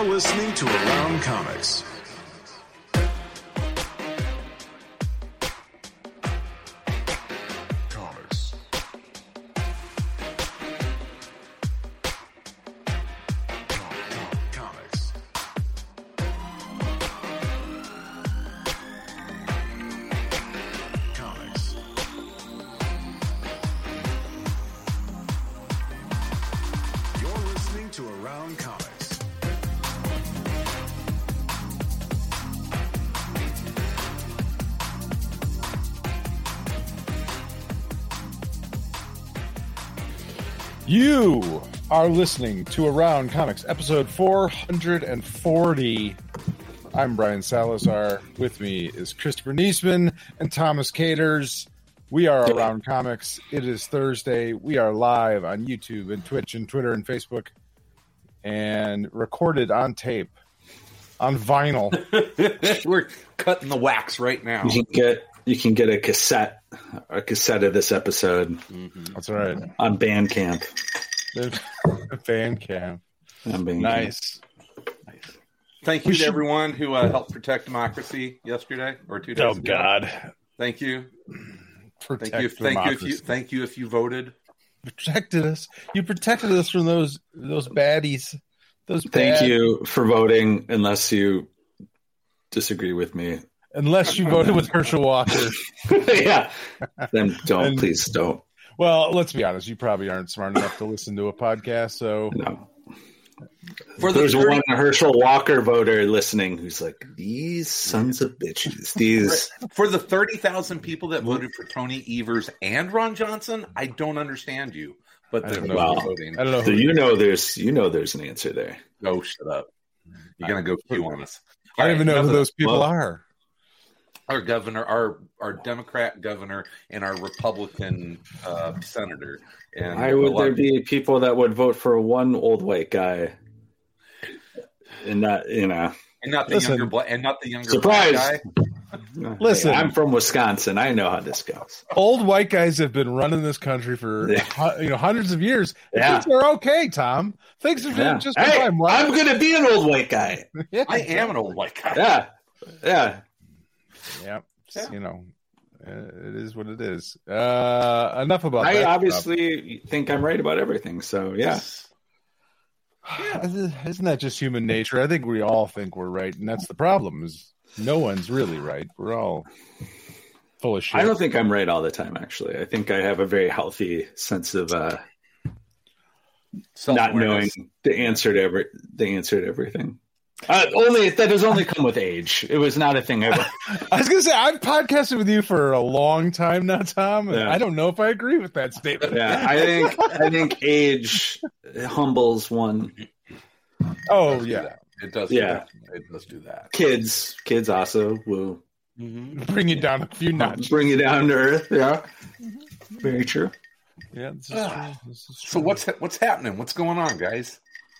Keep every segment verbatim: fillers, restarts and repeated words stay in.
You're listening to Around Comics. Comics. Comics. Comics. You're listening to Around Comics. You are listening to Around Comics, episode four hundred forty. I'm Brian Salazar. With me is Christopher Niesman and Thomas Caters. We are Around Comics. It is Thursday. We are live on YouTube and Twitch and Twitter and Facebook and recorded on tape, on vinyl. We're cutting the wax right now. You can get you can get a cassette, a cassette of this episode. Mm-hmm. That's right. On Bandcamp. Bandcamp. On Bandcamp. Nice. Nice. Thank you to everyone who uh, helped protect democracy yesterday or two days Oh, ago. God. Thank you. Protect Thank you. Thank you, if you. democracy. Thank you if you voted. Protected us. You protected us from those those baddies. Those Thank bad- you for voting, unless you disagree with me. Unless you voted with Herschel Walker. Yeah. Then don't, And- please don't. Well, let's be honest. You probably aren't smart enough to listen to a podcast. So No. For the There's thirty one Herschel Walker voter listening who's like, these sons of bitches. These. for the thirty thousand people that voted for Tony Evers and Ron Johnson, I don't understand you. But I they're don't know. Wow. voting. I don't know. So Who, you know there's you know there's an answer there. Oh, shut up! You're gonna go Q on us. I don't even know All who right, those people well, are. Our governor, our our Democrat governor, and our Republican uh, senator. And Why a would lot there of- be people that would vote for one old white guy? And not, you know, and not the Listen. younger black and not the younger surprise. black guy? Listen. Hey, I'm from Wisconsin. I know how this goes. Old white guys have been running this country for Yeah. hu- you know hundreds of years. Yeah. Things are okay, Tom. Things are Yeah. just Hey, fine. Why- I'm going to be an old white guy. Yeah. I am an old white guy. Yeah. Yeah. Yeah. Yeah. You know, uh, it is what it is. Uh, enough about I that obviously think I'm right about everything. So, yeah. stuff. Isn't that just human nature? I think we all think we're right, and that's the problem. Is no one's really right. We're all full of shit. I don't think I'm right all the time, actually. I think I have a very healthy sense of uh, not knowing Self-awareness. the answer to every, the answer to everything. Uh, only that has only come with age. It was not a thing ever. I was gonna say I've podcasted with you for a long time now, Tom. And Yeah. I don't know if I agree with that statement. Yeah, I think I think age humbles one. Oh It does do yeah, that. It does. Yeah. Do that. It does do that. Kids, kids also will bring you down a few notches. bring you down to earth. Yeah, very true. Yeah, this is true. This is So true. what's what's happening? What's going on, guys?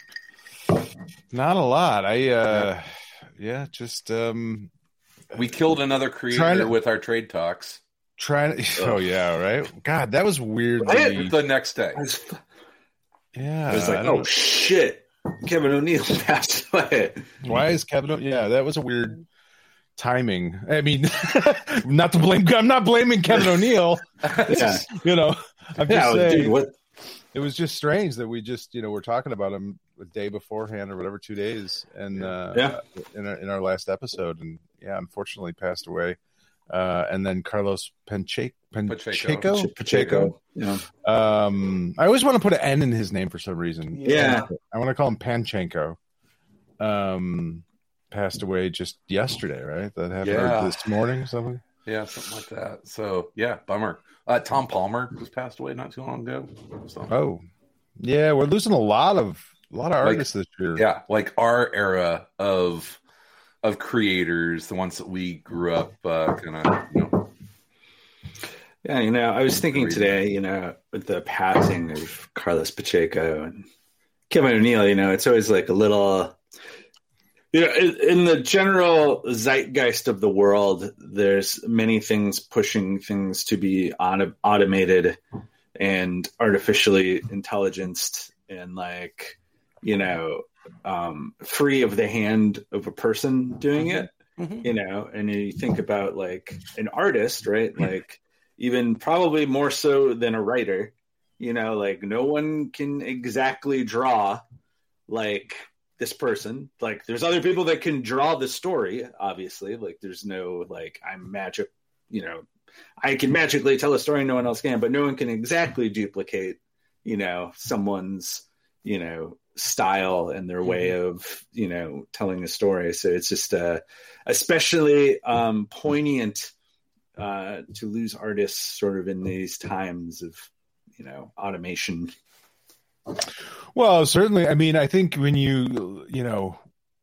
Not a lot. I uh, yeah, just um, We killed another creator Trying to- with our trade talks trying to. Oh yeah, right. God, that was weird. Right? the next day. I was, Yeah, I was like, I don't- oh shit, Kevin O'Neill passed away. Why is Kevin? O- Yeah, that was a weird timing. I mean, not to blame. I'm not blaming Kevin O'Neill. Yeah, You know, I'm just yeah, saying dude. What? it was just strange that we just, you know, we're talking about him a day beforehand or whatever, two days, and uh, Yeah. in our, in our last episode, and yeah, unfortunately passed away. Uh, and then Carlos Panche- Pan- Pacheco. Pacheco. Pacheco. Yeah, Um, I always want to put an N in his name for some reason. Yeah. I want to call him Panchenko. Um, passed away just yesterday, right? That happened or Yeah. this morning or something. Yeah, something like that. So yeah, bummer. Uh, Tom Palmer just passed away not too long ago. So, Oh, yeah, we're losing a lot of a lot of Like, artists this year. yeah, like our era of of creators, the ones that we grew up uh, kind of, you know. yeah. You know, I was thinking today, you know, with the passing of Carlos Pacheco and Kevin O'Neill, you know, it's always like a little. You know, in in the general zeitgeist of the world, there's many things pushing things to be auto- automated and artificially intelligenced, and like, you know, um, free of the hand of a person doing Mm-hmm. it, Mm-hmm. you know. And you think about like an artist, right? Like even probably more so than a writer, you know, like no one can exactly draw like this person. Like there's other people that can draw the story, obviously. Like there's no like I'm magic, you know, I can magically tell a story no one else can, but no one can exactly duplicate, you know, someone's, you know, style and their way of, you know, telling a story. So it's just uh, especially um, poignant uh, to lose artists sort of in these times of, you know, automation. Well, certainly. I mean, I think when you, you know,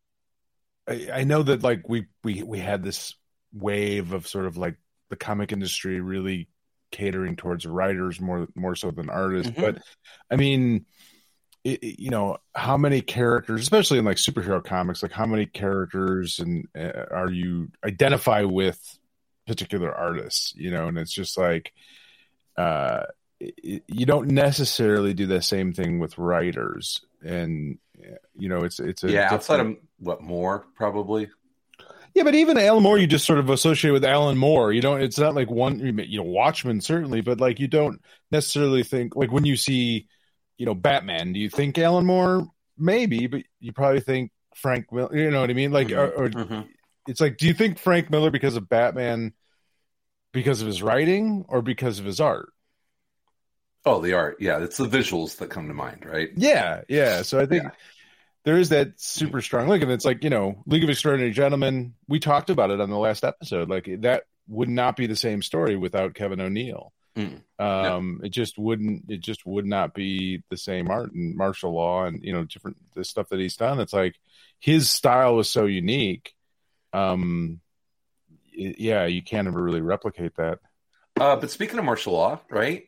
I, I know that like we, we, we had this wave of sort of like the comic industry really catering towards writers more, more so than artists. Mm-hmm. But I mean, it, it, you know, how many characters, especially in like superhero comics, like how many characters and uh, are you identify with particular artists, you know, and it's just like, uh, you don't necessarily do the same thing with writers, and you know it's it's a yeah outside different... of what Moore probably yeah but even Alan Moore you just sort of associate with Alan Moore. You don't, it's not like one, you know, Watchmen certainly, but like you don't necessarily think like when you see, you know, Batman, do you think Alan Moore? Maybe, but you probably think Frank Miller, you know what I mean, like mm-hmm. or, or Mm-hmm. It's like, do you think Frank Miller because of Batman, because of his writing, or because of his art? Oh, the art. Yeah, it's the visuals that come to mind, right? Yeah, yeah. So I think Yeah. there is that super strong link, and it's like, you know, League of Extraordinary Gentlemen. We talked about it on the last episode. Like that would not be the same story without Kevin O'Neill. Mm. Um, no. It just wouldn't. It just would not be the same art and martial law and, you know, different the stuff that he's done. It's like his style was so unique. Um, it, yeah, you can't ever really replicate that. Uh, but speaking of martial law, right?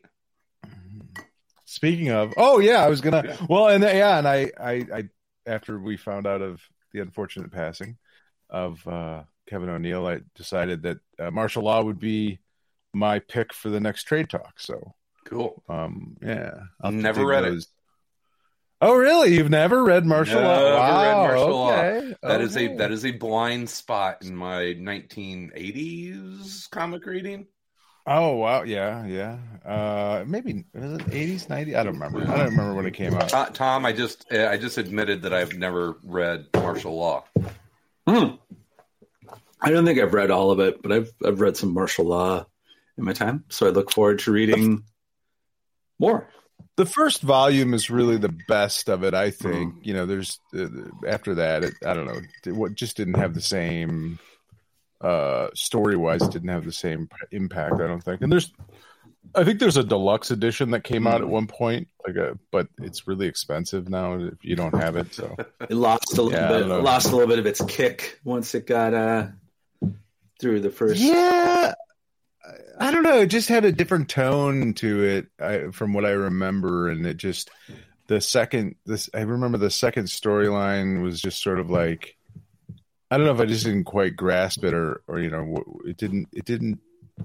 Speaking of, oh yeah, I was gonna. Yeah. Well, and yeah, and I, I, I, after we found out of the unfortunate passing of uh, Kevin O'Neill, I decided that uh, martial law would be my pick for the next trade talk. So Cool. um, yeah, I'll Never read those. it. Oh, really? You've never read martial law? Never Wow. read martial okay. law. That is okay. a that is a blind spot in my nineteen eighties comic reading. Oh wow, yeah, yeah. Uh, maybe was it eighties, nineties? I don't remember. I don't remember when it came out. Uh, Tom, I just I just admitted that I've never read martial law. Hmm. I don't think I've read all of it, but I've I've read some martial law in my time, so I look forward to reading more. The first volume is really the best of it, I think. Mm. You know, there's uh, after that, it, I don't know, it, what just didn't have the same uh, story wise. It didn't have the same impact, I don't think. And there's, I think there's a deluxe edition that came out at one point, like a, but it's really expensive now if you don't have it. So It lost a little Yeah, I bit. don't know. It lost a little bit of its kick once it got uh, through the first. yeah, I don't know. It just had a different tone to it I, from what I remember, and it just the second this I remember the second storyline was just sort of like, I don't know if I just didn't quite grasp it, or or you know it didn't it didn't.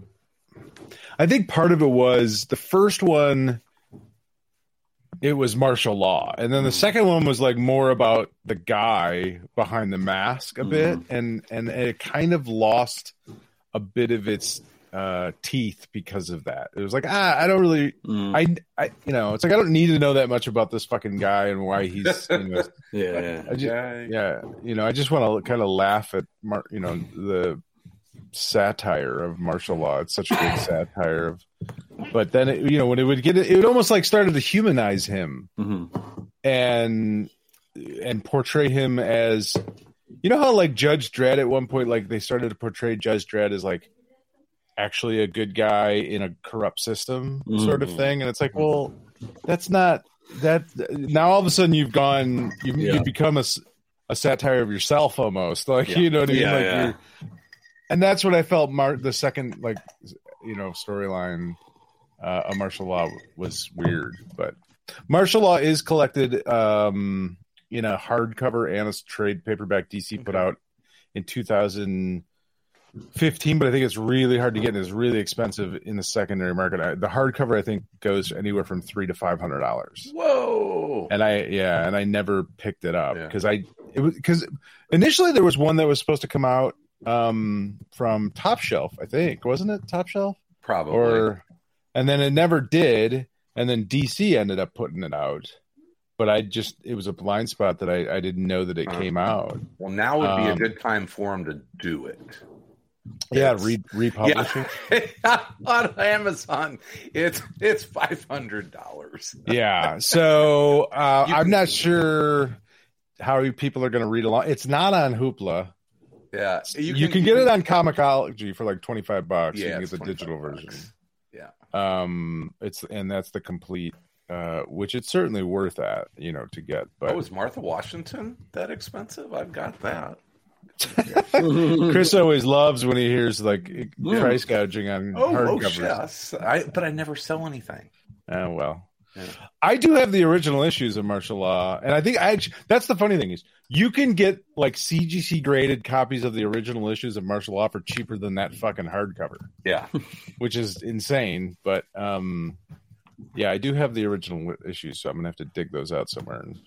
I think part of it was the first one. It was martial law, and then the second one was like more about the guy behind the mask a bit, and and it kind of lost a bit of its uh teeth because of that. It was like, ah, I don't really Mm. I I you know, it's like I don't need to know that much about this fucking guy and why he's you know, Yeah. I just, yeah, you know, I just want to kind of laugh at mar- you know, the satire of martial law. It's such a good satire of, but then it, you know, when it would get it, it would almost like started to humanize him Mm-hmm. and and portray him as, you know how like Judge Dredd at one point, like they started to portray Judge Dredd as like actually a good guy in a corrupt system sort of thing, and it's like, well, that's not that. Now all of a sudden you've gone, you Yeah. you become a, s- a satire of yourself almost, like Yeah. you know what I mean, Yeah, like yeah. you're, and that's what I felt. Mar- the second like you know storyline uh, of martial law was weird, but martial law is collected um, in a hardcover and a trade paperback. D C put out in two thousand fifteen, but I think it's really hard to get and it's really expensive in the secondary market. I, the hardcover I think goes anywhere from three to five hundred dollars. Whoa! And I yeah, and I never picked it up because Yeah. I it was because initially there was one that was supposed to come out um, from Top Shelf, I think, wasn't it Top Shelf? Probably. Or and then it never did, and then D C ended up putting it out. But I just it was a blind spot that I, I didn't know that it Uh-huh. came out. Well, now would be Um, a good time for him to do it. Yeah, It's- re republish it. Yeah. On Amazon, it's it's five hundred dollars. Yeah. So uh, You I'm can- not sure how people are going to read along. It's not on Hoopla. Yeah, You, can, get it on Comixology for like twenty-five bucks. Yeah, you can it's get the digital twenty-five version. bucks. Yeah. Um, it's and that's the complete, uh, which it's certainly worth that, you know, to get. But Oh, is Martha Washington that expensive? I've got that. Chris always loves when he hears like price gouging on Oh, oh hardcovers. yes. I, but I never sell anything. Oh well. Yeah. I do have the original issues of martial law, and I think I actually, that's the funny thing is you can get like C G C graded copies of the original issues of martial law for cheaper than that fucking hardcover, Yeah. which is insane. But um, yeah, I do have the original issues, so I'm gonna have to dig those out somewhere and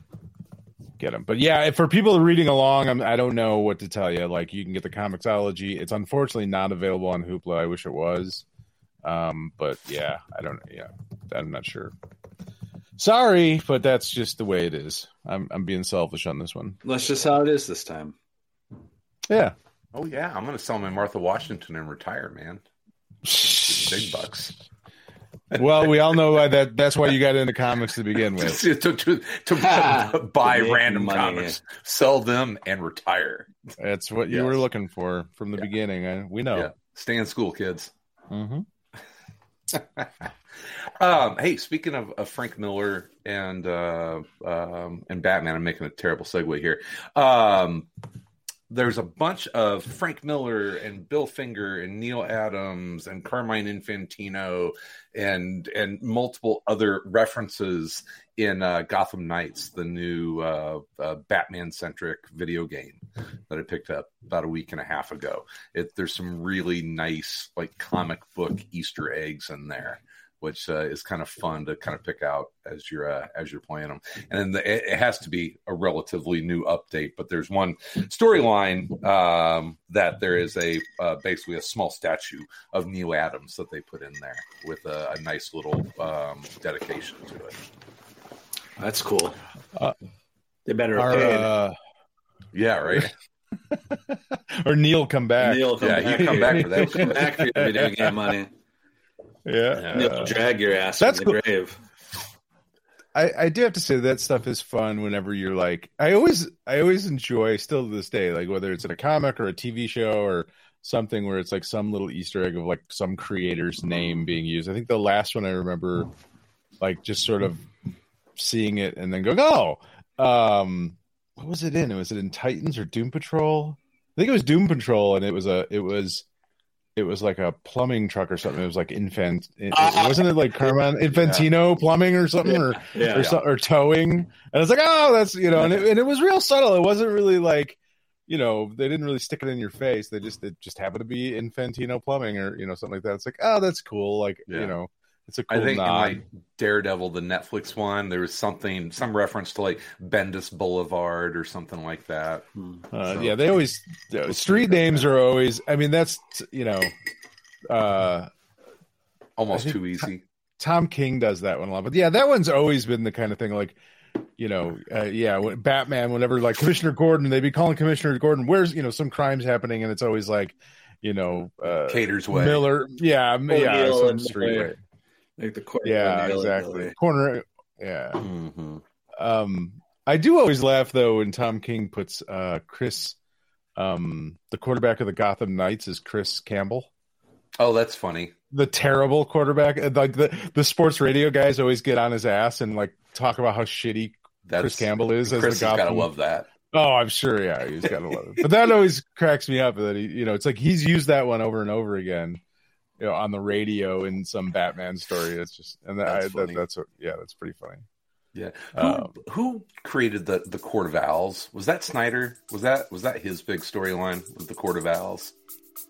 get them. But yeah, for people reading along, I'm, I don't know what to tell you. Like you can get the Comixology. It's unfortunately not available on Hoopla. I wish it was. Um, but yeah, I don't. Yeah, I'm not sure. Sorry, but that's just the way it is. I'm I'm being selfish on this one. That's just how it is this time. Yeah. Oh yeah, I'm gonna sell my Martha Washington and retire, man. Big bucks. Well, we all know why that. That's why you got into comics to begin with. to, to, to, to buy To make random money. comics, sell them, and retire. That's what you Yes. were looking for from the beginning. I, we know. Yeah, stay in school, kids. hmm Um, hey, speaking of, of Frank Miller and uh, um, and Batman, I'm making a terrible segue here. Um, there's a bunch of Frank Miller and Bill Finger and Neil Adams and Carmine Infantino and and multiple other references in uh, Gotham Knights, the new uh, uh, Batman-centric video game that I picked up about a week and a half ago. It, there's some really nice like comic book Easter eggs in there, which uh, is kind of fun to kind of pick out as you're uh, as you're playing them. And then the, it, it has to be a relatively new update, but there's one storyline um, that there is a uh, basically a small statue of Neil Adams that they put in there with a, a nice little um, dedication to it. That's cool. Uh, they better Our, have paid. uh, Yeah, right. or Neil come back. Neil, come Yeah, back you come here. back for that. Come back for your video game money. Yeah. Neil, Uh, drag your ass that's from the cool. grave. I, I do have to say that stuff is fun whenever you're like I always I always enjoy still to this day, like whether it's in a comic or a T V show or something where it's like some little Easter egg of like some creator's name being used. I think the last one I remember like just sort of seeing it and then going, oh, um, what was it in? Was it in Titans or Doom Patrol? I think it was Doom Patrol, and it was a it was it was like a plumbing truck or something. It was like infant, it, Uh, wasn't it like Carmine Infantino plumbing or something or Yeah. or, so, or towing? And I was like, oh, that's you know, and it, and it was real subtle. It wasn't really like you know they didn't really stick it in your face. They just it just happened to be Infantino plumbing or you know something like that. It's like oh, that's cool. Like Yeah. you know. It's a cool I think nod. in like Daredevil, the Netflix one, there was something, some reference to like Bendis Boulevard or something like that. Uh, So- yeah, they always uh, street names are always. I mean, that's you know, uh, Almost I think too easy. Tom King does that one a lot. But yeah, that one's always been the kind of thing like, you know, uh, yeah, when Batman, whenever like Commissioner Gordon, they'd be calling Commissioner Gordon, where's you know some crimes happening, and it's always like, you know, uh, Cater's Way. Miller, yeah, m- yeah, O'Neill some and street Miller. way. Like the corner Yeah, of the exactly. Corner, yeah. Mhm. Um, I do always laugh though when Tom King puts uh, Chris, um, the quarterback of the Gotham Knights, is Chris Campbell, Oh, that's funny. the terrible quarterback. Like the the sports radio guys always get on his ass and like talk about how shitty That's, Chris Campbell is as Chris the has got to Gotham. love that. Oh, I'm sure. Yeah, he's got to love it. But that always cracks me up that he, you know, it's like he's used that one over and over again, you know, on the radio in some Batman story. It's just and that, That's I, funny. that, that's what, yeah, that's pretty funny. Yeah. Who, Um, who created the the Court of Owls? Was that Snyder? Was that was that his big storyline with the Court of Owls?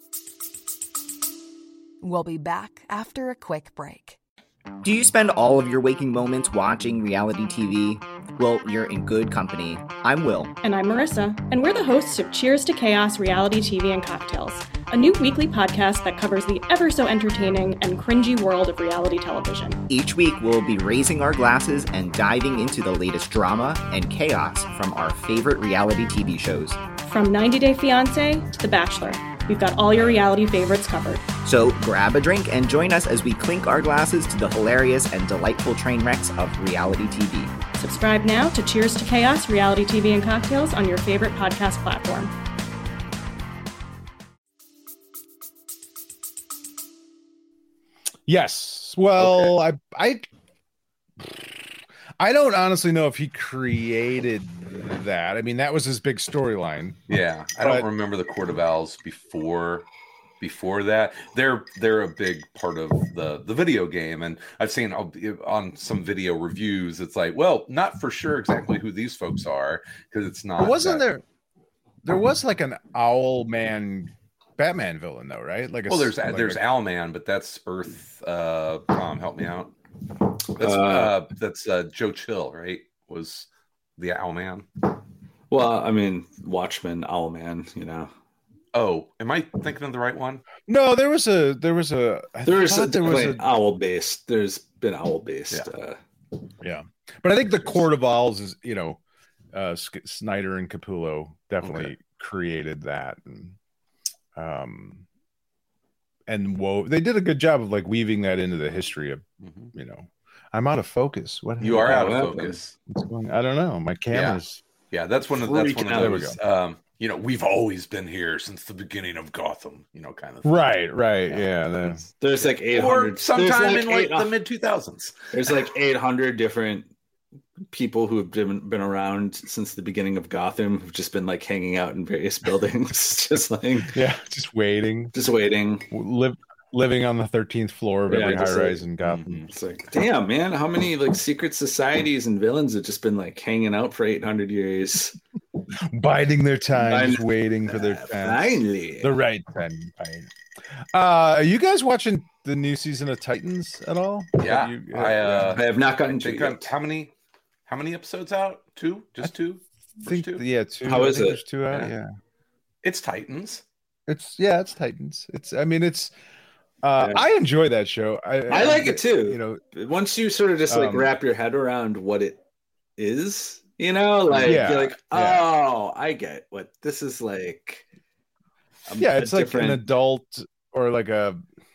We'll be back after a quick break. Do you spend all of your waking moments watching reality T V? Well, you're in good company. I'm Will. And I'm Marissa. And we're the hosts of Cheers to Chaos Reality T V and Cocktails, a new weekly podcast that covers the ever so entertaining and cringy world of reality television. Each week, we'll be raising our glasses and diving into the latest drama and chaos from our favorite reality T V shows. From ninety Day Fiancé to The Bachelor, we've got all your reality favorites covered. So grab a drink and join us as we clink our glasses to the hilarious and delightful train wrecks of reality T V. Subscribe now to Cheers to Chaos Reality T V and Cocktails on your favorite podcast platform. Yes. Well, okay. I I I don't honestly know if he created that. I mean, that was his big storyline. Yeah, I but... don't remember the Court of Owls before before that. They're they're a big part of the the video game, and I've seen on some video reviews. It's like, well, not for sure exactly who these folks are because it's not. Wasn't that... there? There was like an Owl Man Batman villain though, right? Like, a, well, there's like there's a... Owlman, but that's Earth. Uh, Tom, help me out. That's uh, uh, that's uh, Joe Chill, right? Was the Owlman? Well, I mean, Watchmen, Owlman, you know. Oh, am I thinking of the right one? No, there was a there was a I there was a, there was a owl based. There's been owl based. Yeah. Uh, yeah, but I think the Court of Owls is, you know, uh, Snyder and Capullo definitely okay. created that, and um, and wove. They did a good job of like weaving that into the history of, mm-hmm. you know. I'm out of focus. What you are out of focus? What's going? I don't know. My camera's. Yeah, yeah that's one of that's one of those. Um, you know, we've always been here since the beginning of Gotham. You know, kind of thing. Right, right. Yeah, yeah there's, there's like eight hundred. Or sometime like in like the mid two thousands. There's like eight hundred different people who have been been around since the beginning of Gotham who've just been like hanging out in various buildings, just like yeah, just waiting, just waiting. Live. Living on the thirteenth floor of every yeah, high rise like, in Gotham. It's like, damn, man, how many like secret societies and villains have just been like hanging out for eight hundred years, biding their time, just waiting for their time. Finally, the right time. Uh, are you guys watching the new season of Titans at all? Yeah, you, I, uh, I have not gotten to it. How many? How many episodes out? Two? Just two? I think, two? Yeah, two. How I is it? There's two out. Yeah. yeah, it's Titans. It's yeah, it's Titans. It's. I mean, it's. Uh, yeah. I enjoy that show. I, I like it too. You know, once you sort of just like um, wrap your head around what it is, you know, like yeah, you're like, oh, yeah. I get what this is like. Yeah, it's like different... an adult or like a,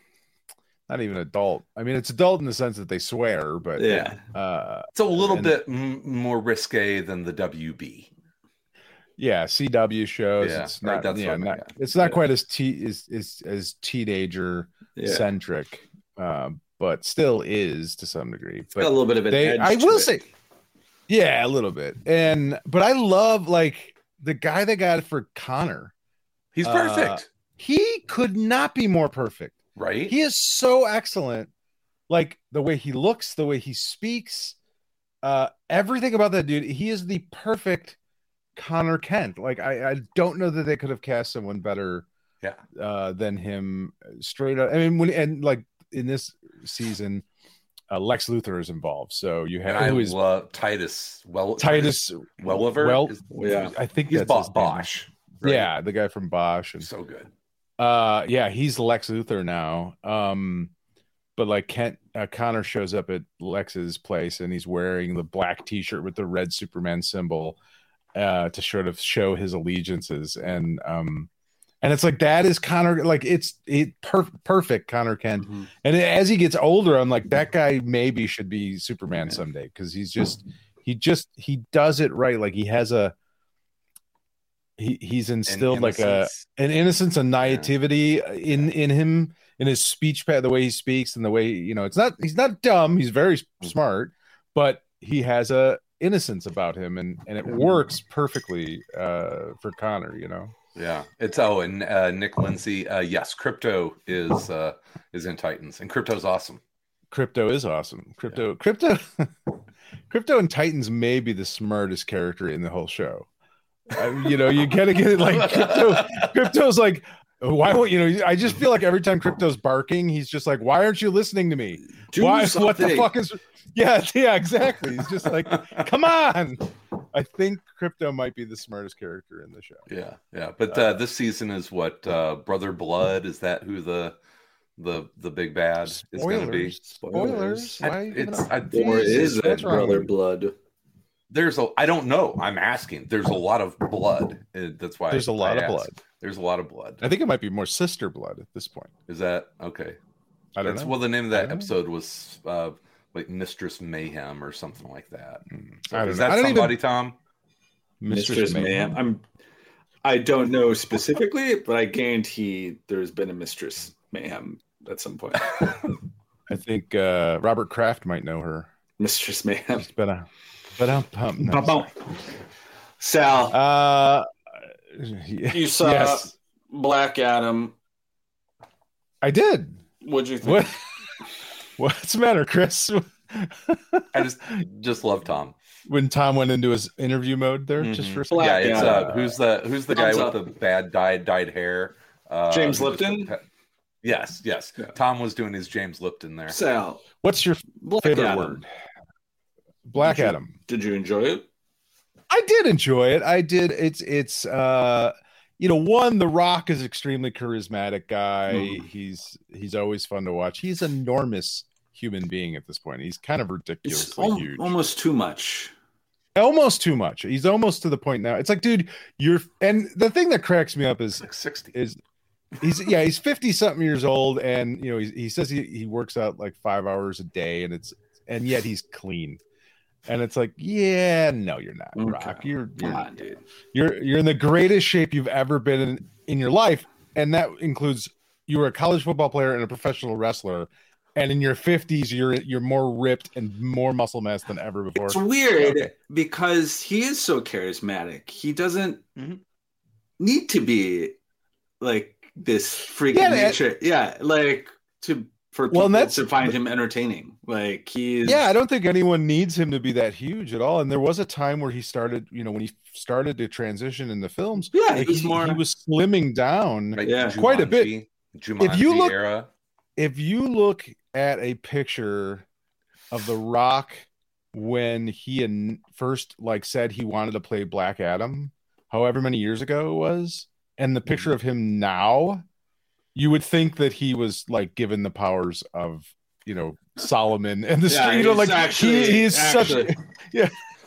not even adult. I mean, it's adult in the sense that they swear, but yeah, uh, it's a little and, bit m- more risque than the W B. Yeah, C W shows. Yeah, it's not. Right, that's yeah, not, not yeah. it's not quite as te- as, as as teenager centric, yeah. uh, but still is to some degree. It's but got a little bit of an they, edge I will it. say, yeah, a little bit. And but I love like the guy they got for Connor. He's perfect. Uh, he could not be more perfect. Right? He is so excellent. Like the way he looks, the way he speaks, uh, everything about that dude. He is the perfect Connor Kent. Like I, I don't know that they could have cast someone better, yeah, uh, than him. Straight up. I mean, when and like in this season, uh, Lex Luthor is involved. So you have and I who is love Titus. Well, Titus Welliver. Well, is, yeah, I think he's that's Bosch. Bosch right? Yeah, the guy from Bosch. And, so good. Uh, yeah, he's Lex Luthor now. Um, but like Kent uh, Connor shows up at Lex's place and he's wearing the black T-shirt with the red Superman symbol. Uh, to sort of show his allegiances, and um, and it's like that is Connor, like it's it per- perfect Connor Kent. Mm-hmm. And as he gets older, I'm like that guy maybe should be Superman yeah. someday because he's just he just he does it right. Like he has a he he's instilled like a an innocence, a naivety yeah. in in him in his speech pad, the way he speaks and the way you know it's not he's not dumb. He's very smart, but he has a innocence about him and and it works perfectly uh for Connor, you know. Yeah, it's oh and uh Nick Lindsay, uh yes, Crypto is uh is in Titans and Crypto's awesome. Crypto is awesome. Crypto yeah. Crypto Crypto and Titans may be the smartest character in the whole show. Uh, you know, you gotta get it like Crypto Crypto's like Why won't you know? I just feel like every time Crypto's barking, he's just like, "Why aren't you listening to me? Do Why? What something." the fuck is?" Yeah, yeah, exactly. He's just like, "Come on." I think Crypto might be the smartest character in the show. Yeah, yeah. But uh, this season is what uh, Brother Blood is that who the the the big bad is going to be? Spoilers. I, Why are you giving it's, up- I, Or is that What's wrong Brother with- Blood? there's a I don't know. I'm asking. There's a lot of blood. Uh, That's why There's I, a lot I of asked. blood. There's a lot of blood. I think it might be more Sister Blood at this point. Is that okay? I don't That's know. well. The name of I that don't know. episode was uh, like Mistress Mayhem or something like that. So I don't is know. that I don't even- somebody, Tom? Mistress Mayhem. I'm. I don't know specifically, but I guarantee there's been a Mistress Mayhem at some point. I think uh, Robert Kraft might know her. Mistress Mayhem. But uh, but um, pump. No. Ba-bum. Sal, Uh, you saw yes, Black Adam. I did. What'd you think? What? What's the matter, Chris? I just just love Tom. When Tom went into his interview mode there, just Mhm. for a second. Yeah, Black it's Adam. uh, who's the who's the guy Thumbs with up. the bad dyed dyed hair? Uh, James who just- Lipton? Yes, yes. Yeah. Tom was doing his James Lipton there. Sal, What's your Black favorite Adam. word? Black Did you- Adam. Did you enjoy it? I did enjoy it. I did. It's it's uh you know, one, The Rock is extremely charismatic guy. Mm. He's he's always fun to watch. He's an enormous human being at this point. He's kind of It's ridiculously al- huge. almost too much. Almost too much. He's almost to the point now. It's like, dude, you're and the thing that cracks me up is Like sixty. is he's yeah, he's fifty something years old, and you know, he, he says he, he works out like five hours a day, and it's and yet he's clean. And it's like, yeah, no, you're not, Okay. Rock. You're Come you're, on, dude. you're you're in the greatest shape you've ever been in, in your life, and that includes you were a college football player and a professional wrestler, and in your fifties you're you're more ripped and more muscle mass than ever before. It's weird Okay. because he is so charismatic. He doesn't Mhm. need to be like this freaking Yeah, that- nature. Yeah, like to for Well, people and that's- to find him entertaining. Like he's Yeah, I don't think anyone needs him to be that huge at all. And there was a time where he started, you know, when he started to transition into films, Yeah, he like, was more- he was slimming down. Like Yeah. Quite a bit. Jumanji- Jumanji If you look- era. If you look at a picture of The Rock when he had first like said he wanted to play Black Adam, however many years ago it was, and the picture of him now, you would think that he was like given the powers of, you know, Solomon and the Yeah, street. You know, he's like actually- he, he's actually- such yeah.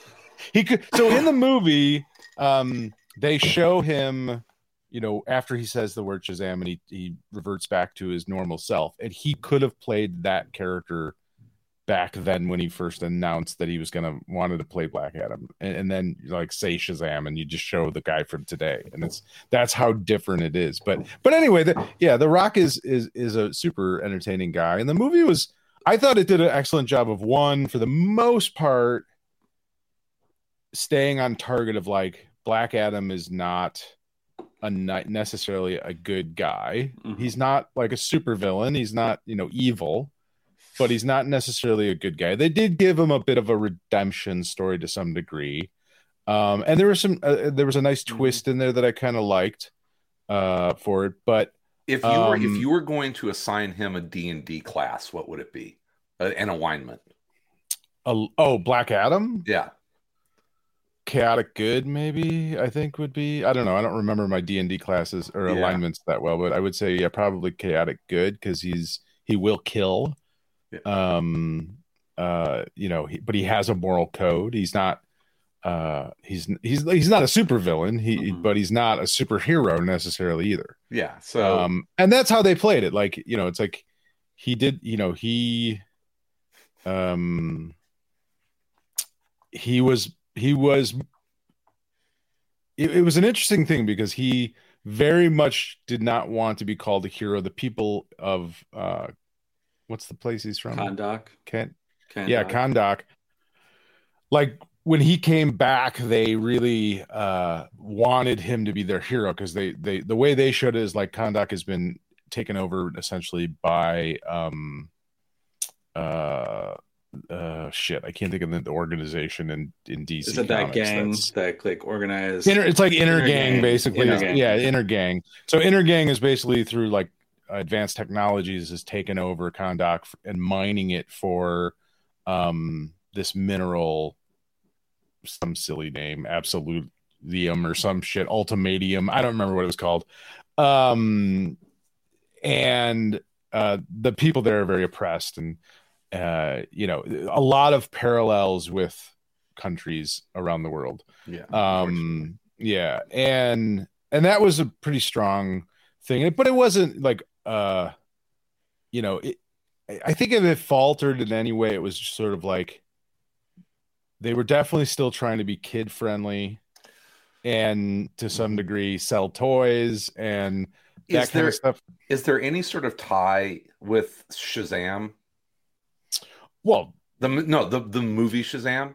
He could so in the movie, um, they show him, you know, after he says the word Shazam and he, he reverts back to his normal self, and he could have played that character back then when he first announced that he was gonna wanted to play Black Adam, and, and then like say Shazam, and you just show the guy from today, and it's that's how different it is. But but anyway, the, yeah, The Rock is is is a super entertaining guy, and the movie was. I thought it did an excellent job of one for the most part staying on target of like Black Adam is not a not necessarily a good guy. Mhm. He's not like a super villain. He's not, you know, evil, but he's not necessarily a good guy. They did give him a bit of a redemption story to some degree. Um, and there was some, uh, there was a nice twist in there that I kind of liked uh, for it, but If you were if Um, you were going to assign him a D and D class, what would it be? Uh, an alignment. uh, oh, Black Adam, Yeah. chaotic good, maybe I think would be. I don't know. I don't remember my D and D classes or Yeah. alignments that well, but I would say yeah, probably chaotic good because he's he will kill. Yeah. Um, uh, you know, he, but he has a moral code. He's not. Uh, he's he's he's not a supervillain. He Mhm. but he's not a superhero necessarily either. Yeah. So Um, and that's how they played it. Like, you know, it's like he did, you know, he, um, he was, he was, it, it was an interesting thing because he very much did not want to be called a hero. The people of, uh, what's the place he's from? Kondak. Kent. Kondak. Yeah, Kondak. Like when he came back, they really uh, wanted him to be their hero because they they the way they showed it is like Kondak has been taken over essentially by um, uh, uh shit, I can't think of the, the organization in in D C. Is it that Comics gang that's- that like organized? Inter, it's like inner, Inner gang, gang. basically. Inner It's- gang. Yeah, inner gang. So inner gang is basically through like advanced technologies has taken over Kahndaq and mining it for um this mineral, some silly name, absolutium or some shit, ultimatium. I don't remember what it was called. Um, and uh, the people there are very oppressed, and uh, you know, a lot of parallels with countries around the world. Yeah. Um, yeah, and and that was a pretty strong thing, but it wasn't like uh, you know, it, I think if it faltered in any way, it was just sort of like they were definitely still trying to be kid friendly and to some degree sell toys and that Is kind there of stuff. is there any sort of tie with Shazam? Well, The no, the the movie Shazam.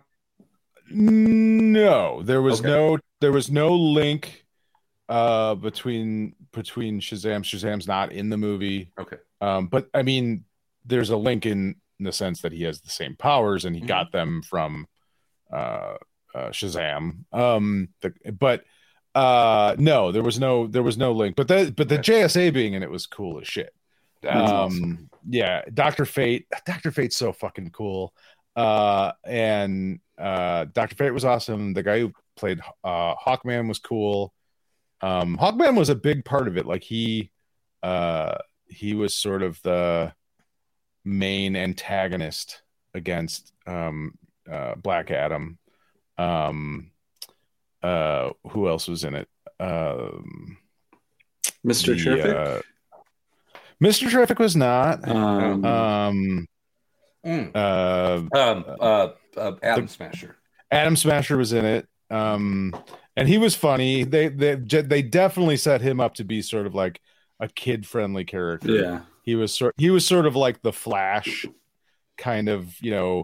no, there was Okay. no there was no link uh between between Shazam. Shazam's not in the movie. Okay. Um, but I mean, there's a link in, in the sense that he has the same powers and he Mhm. got them from uh, uh Shazam. Um, the, but uh, no, there was no there was no link. But the but the Okay. J S A being in it was cool as shit. That's um, awesome. Yeah, Doctor Fate. Doctor Fate's so fucking cool. Uh, and uh, Doctor Fate was awesome. The guy who played uh, Hawkman was cool. Um, Hawkman was a big part of it. Like he, uh, he was sort of the main antagonist against um, uh, Black Adam. Um, uh, who else was in it? Um, Mister the, Terrific. uh, Mister Terrific was not. um, Um, Mm. uh, Um, uh, uh, Atom Smasher. Adam Smasher was in it. Um, and he was funny. They they they definitely set him up to be sort of like a kid friendly character. yeah. He was sort he was sort of like the Flash, kind of, you know.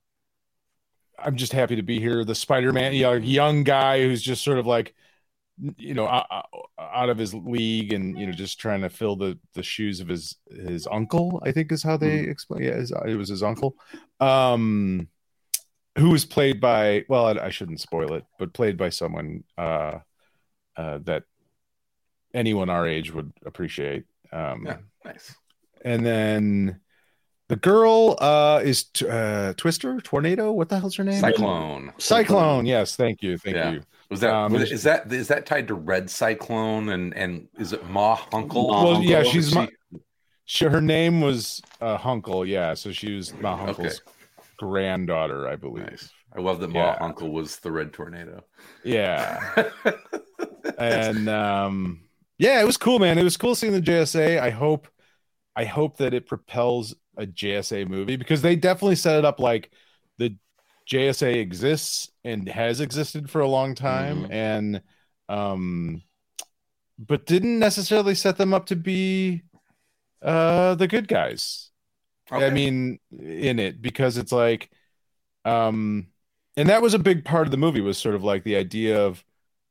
I'm just happy to be here. The Spider-Man, you know, young guy who's just sort of like, you know, out, out of his league, and you know, just trying to fill the the shoes of his his uncle. I think is how they explain. Yeah, his, it was his uncle, um, who was played by. Well, I, I shouldn't spoil it, but played by someone uh, uh, that anyone our age would appreciate. Um, Yeah, nice. And then the girl uh, is t- uh, Twister, Tornado. What the hell's her name? Cyclone. Cyclone. Yes, thank you, thank Yeah. you. Was that Um, was, is that is that tied to Red Cyclone and and is it Ma Hunkle? Ma Well, yeah, Hunkle. she's She- my, she, her name was uh, Hunkle, yeah. So she was Ma Hunkle's granddaughter, I believe. Nice. I love that Ma Yeah. Hunkle was the Red Tornado. Yeah, and um, yeah, it was cool, man. It was cool seeing the J S A. I hope, I hope that it propels a J S A movie, because they definitely set it up like the J S A exists and has existed for a long time, Mhm. and um, but didn't necessarily set them up to be uh the good guys. Okay. I mean, in it, because it's like, um, and that was a big part of the movie, was sort of like the idea of,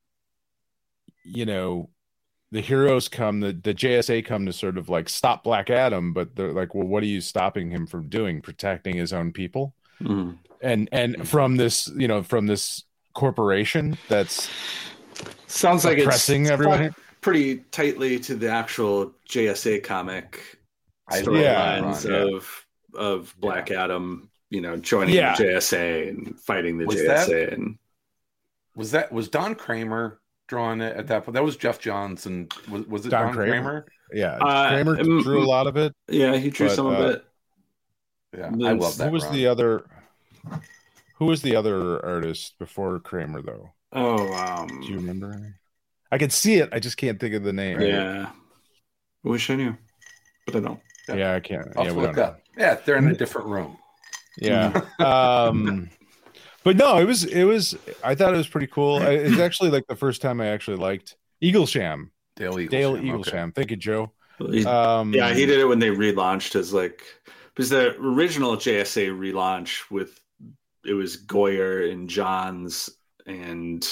you know, the heroes come, the, the J S A come to sort of like stop Black Adam, but they're like, well, what are you stopping him from doing? Protecting his own people, Mhm. and and from this, you know, from this corporation that's Sounds like it's oppressing everyone. stuck pretty tightly to the actual J S A comic I love that storylines run, yeah. of of Black Adam, you know, joining Yeah. the J S A and fighting the Was J S A. that- And Was that was Don Kramer drawing it at that point? That was Jeff Johns, and was, was it Don Don, Kramer? Kramer? Yeah, Uh, Kramer um, drew a lot of it. yeah, he drew But, some uh, of it. Yeah, Who I was- love that. Who was run. the other? Who was the other artist before Kramer, though? Oh, um, Do you remember? I can see it. I just can't think of the name. yeah. I wish I knew, but I don't. Yeah. Yeah, I can't. I'll yeah, we look don't know. up. Yeah, they're in a different room. Yeah. um, but no, it was. It was. I thought it was pretty cool. I- It's actually like the first time I actually liked Eaglesham. Dale Eaglesham. Dale okay. Eaglesham. Thank you, Joe. He- Um, yeah, he did it when they relaunched as like because the original J S A relaunch with it was Goyer and Johns and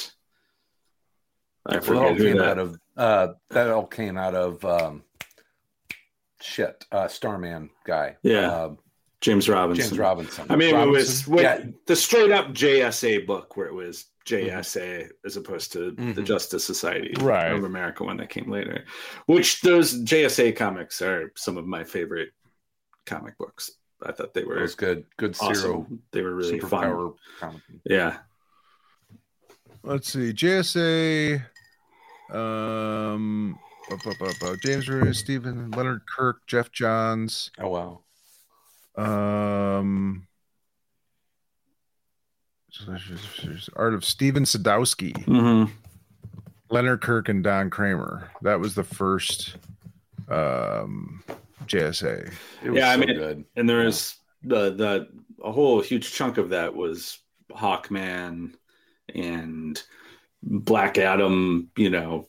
I Well, that forget all who came that. out of uh, that all came out of um, shit. Uh, Starman guy. Yeah. Uh, James Robinson. James Robinson. I mean, Robinson. it was when, Yeah. the straight up J S A book where it was J S A mm-hmm. as opposed to mm-hmm. the Justice Society right. of America one that came later. Which those J S A comics are some of my favorite comic books. I thought they were It was good. Good awesome. zero. They were really fun. Comic. Yeah. Let's see. J S A, um, up, up, up, up. James Roy, Stephen, Leonard Kirk, Jeff Johns. Oh, wow. Um, art of Steven Sadowski, Mm-hmm. Leonard Kirk, and Don Kramer. That was the first um, J S A. It was Yeah, I so mean, good. and there was the the a whole huge chunk of that was Hawkman and Black Adam, you know,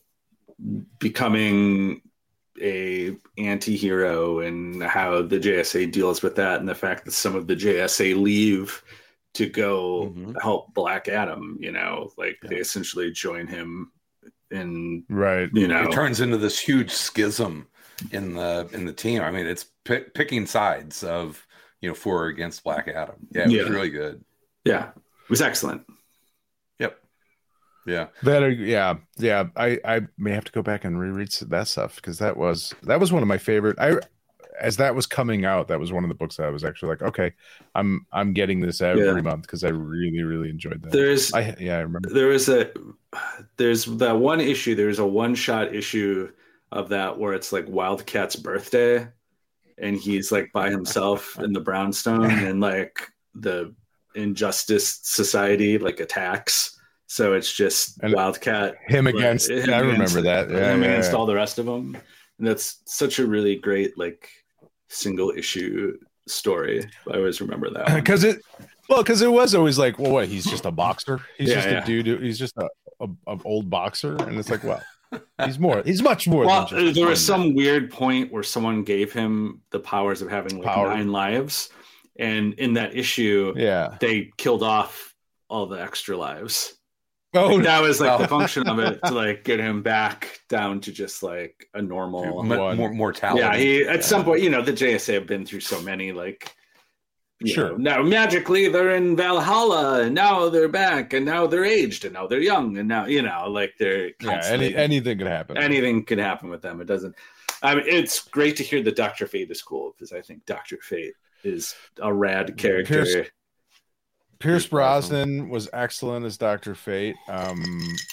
becoming a anti-hero and how the J S A deals with that, and the fact that some of the J S A leave to go Mm-hmm. help Black Adam, you know, like Yeah. they essentially join him in, Right. you know, It turns into this huge schism in the in the team. I mean, it's pick, picking sides of, you know, for or against Black Adam. Yeah, it Yeah. was really good. yeah, it was excellent. Yep. Yeah. That are, yeah, yeah. I, I may have to go back and reread that stuff because that was that was one of my favorite. I as that was coming out, that was one of the books that I was actually like, okay, I'm I'm getting this every Yeah. month because I really really enjoyed that. There's I yeah, I remember. there was a there's that one issue. There's a one shot issue of that where it's like Wildcat's birthday, and he's like by himself in the brownstone, and like the Injustice Society like attacks. So it's just And Wildcat him like, against. him I remember against- that. Yeah, him yeah, against yeah. all the rest of them. And that's such a really great like single issue story. I always remember that one. Because it, well, because it was always like, well, what? He's just a boxer. He's Yeah, just yeah. a dude. who- He's just a, a, a old boxer, and it's like, well, he's more. He's much more. Well, than just there was one some weird point where someone gave him the powers of having like Power. nine lives, and in that issue, man. Yeah. they killed off all the extra lives. Oh, Like, that was like Oh. the function of it to like get him back down to just like a normal. Mo- more mortality. Yeah, he at Yeah. some point, you know, the J S A have been through so many like. you Sure. know, now magically they're in Valhalla, and now they're back, and now they're aged, and now they're young, and now you know, like they're yeah. constantly- Any, anything could happen. anything can happen with them. It doesn't. I mean, it's great to hear that Doctor Fate is cool because I think Doctor Fate is a rad character. Pierce- Pierce Pierce Brosnan was excellent as Doctor Fate. Um,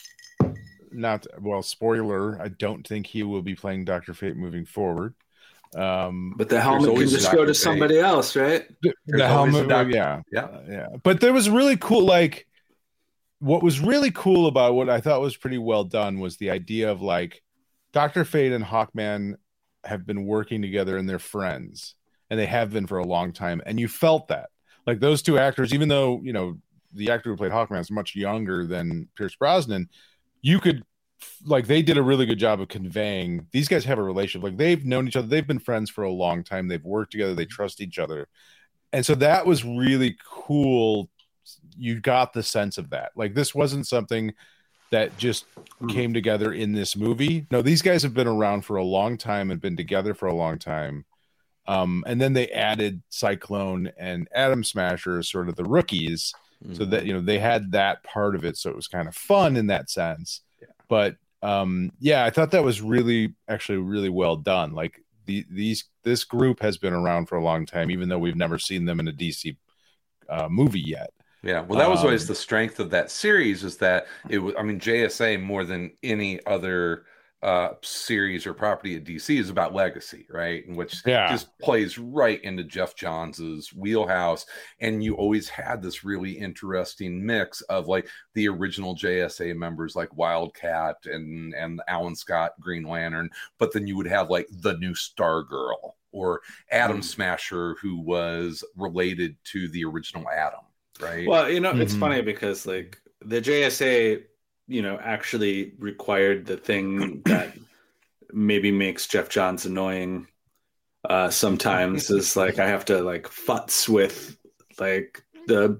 not well. Spoiler: I don't think he will be playing Doctor Fate moving forward. Um, But the helmet can always just Doctor go to Fate. somebody else, right? the, There's the always a helmet, doctor. yeah, Yeah. Uh, yeah. But there was really cool. Like, what was really cool about what I thought was pretty well done was the idea of like Doctor Fate and Hawkman have been working together and they're friends, and they have been for a long time, and you felt that. Like those two actors, even though, you know, the actor who played Hawkman is much younger than Pierce Brosnan, you could, like, they did a really good job of conveying these guys have a relationship. Like, they've known each other. They've been friends for a long time. They've worked together. They trust each other. And so that was really cool. You got the sense of that. Like, this wasn't something that just came together in this movie. No, these guys have been around for a long time and been together for a long time. Um, and then they added Cyclone and Atom Smasher as sort of the rookies, Mm-hmm. so that, you know, they had that part of it. So it was kind of fun in that sense. Yeah. But um, yeah, I thought that was really, actually really well done. Like the, these, this group has been around for a long time, even though we've never seen them in a D C uh, movie yet. Yeah, well, that was always Um, the strength of that series, is that it was, I mean, J S A more than any other uh, series or property at D C is about legacy, right? And which Yeah. just plays right into Jeff Johns's wheelhouse. And you always had this really interesting mix of like the original J S A members like Wildcat and, and Alan Scott, Green Lantern, but then you would have like the new Stargirl or Atom Mm. Smasher, who was related to the original Atom. Right. Well, you know, it's Mhm. funny because like the J S A, you know, actually required the thing that maybe makes Jeff Johns annoying uh sometimes is like I have to like futz with like the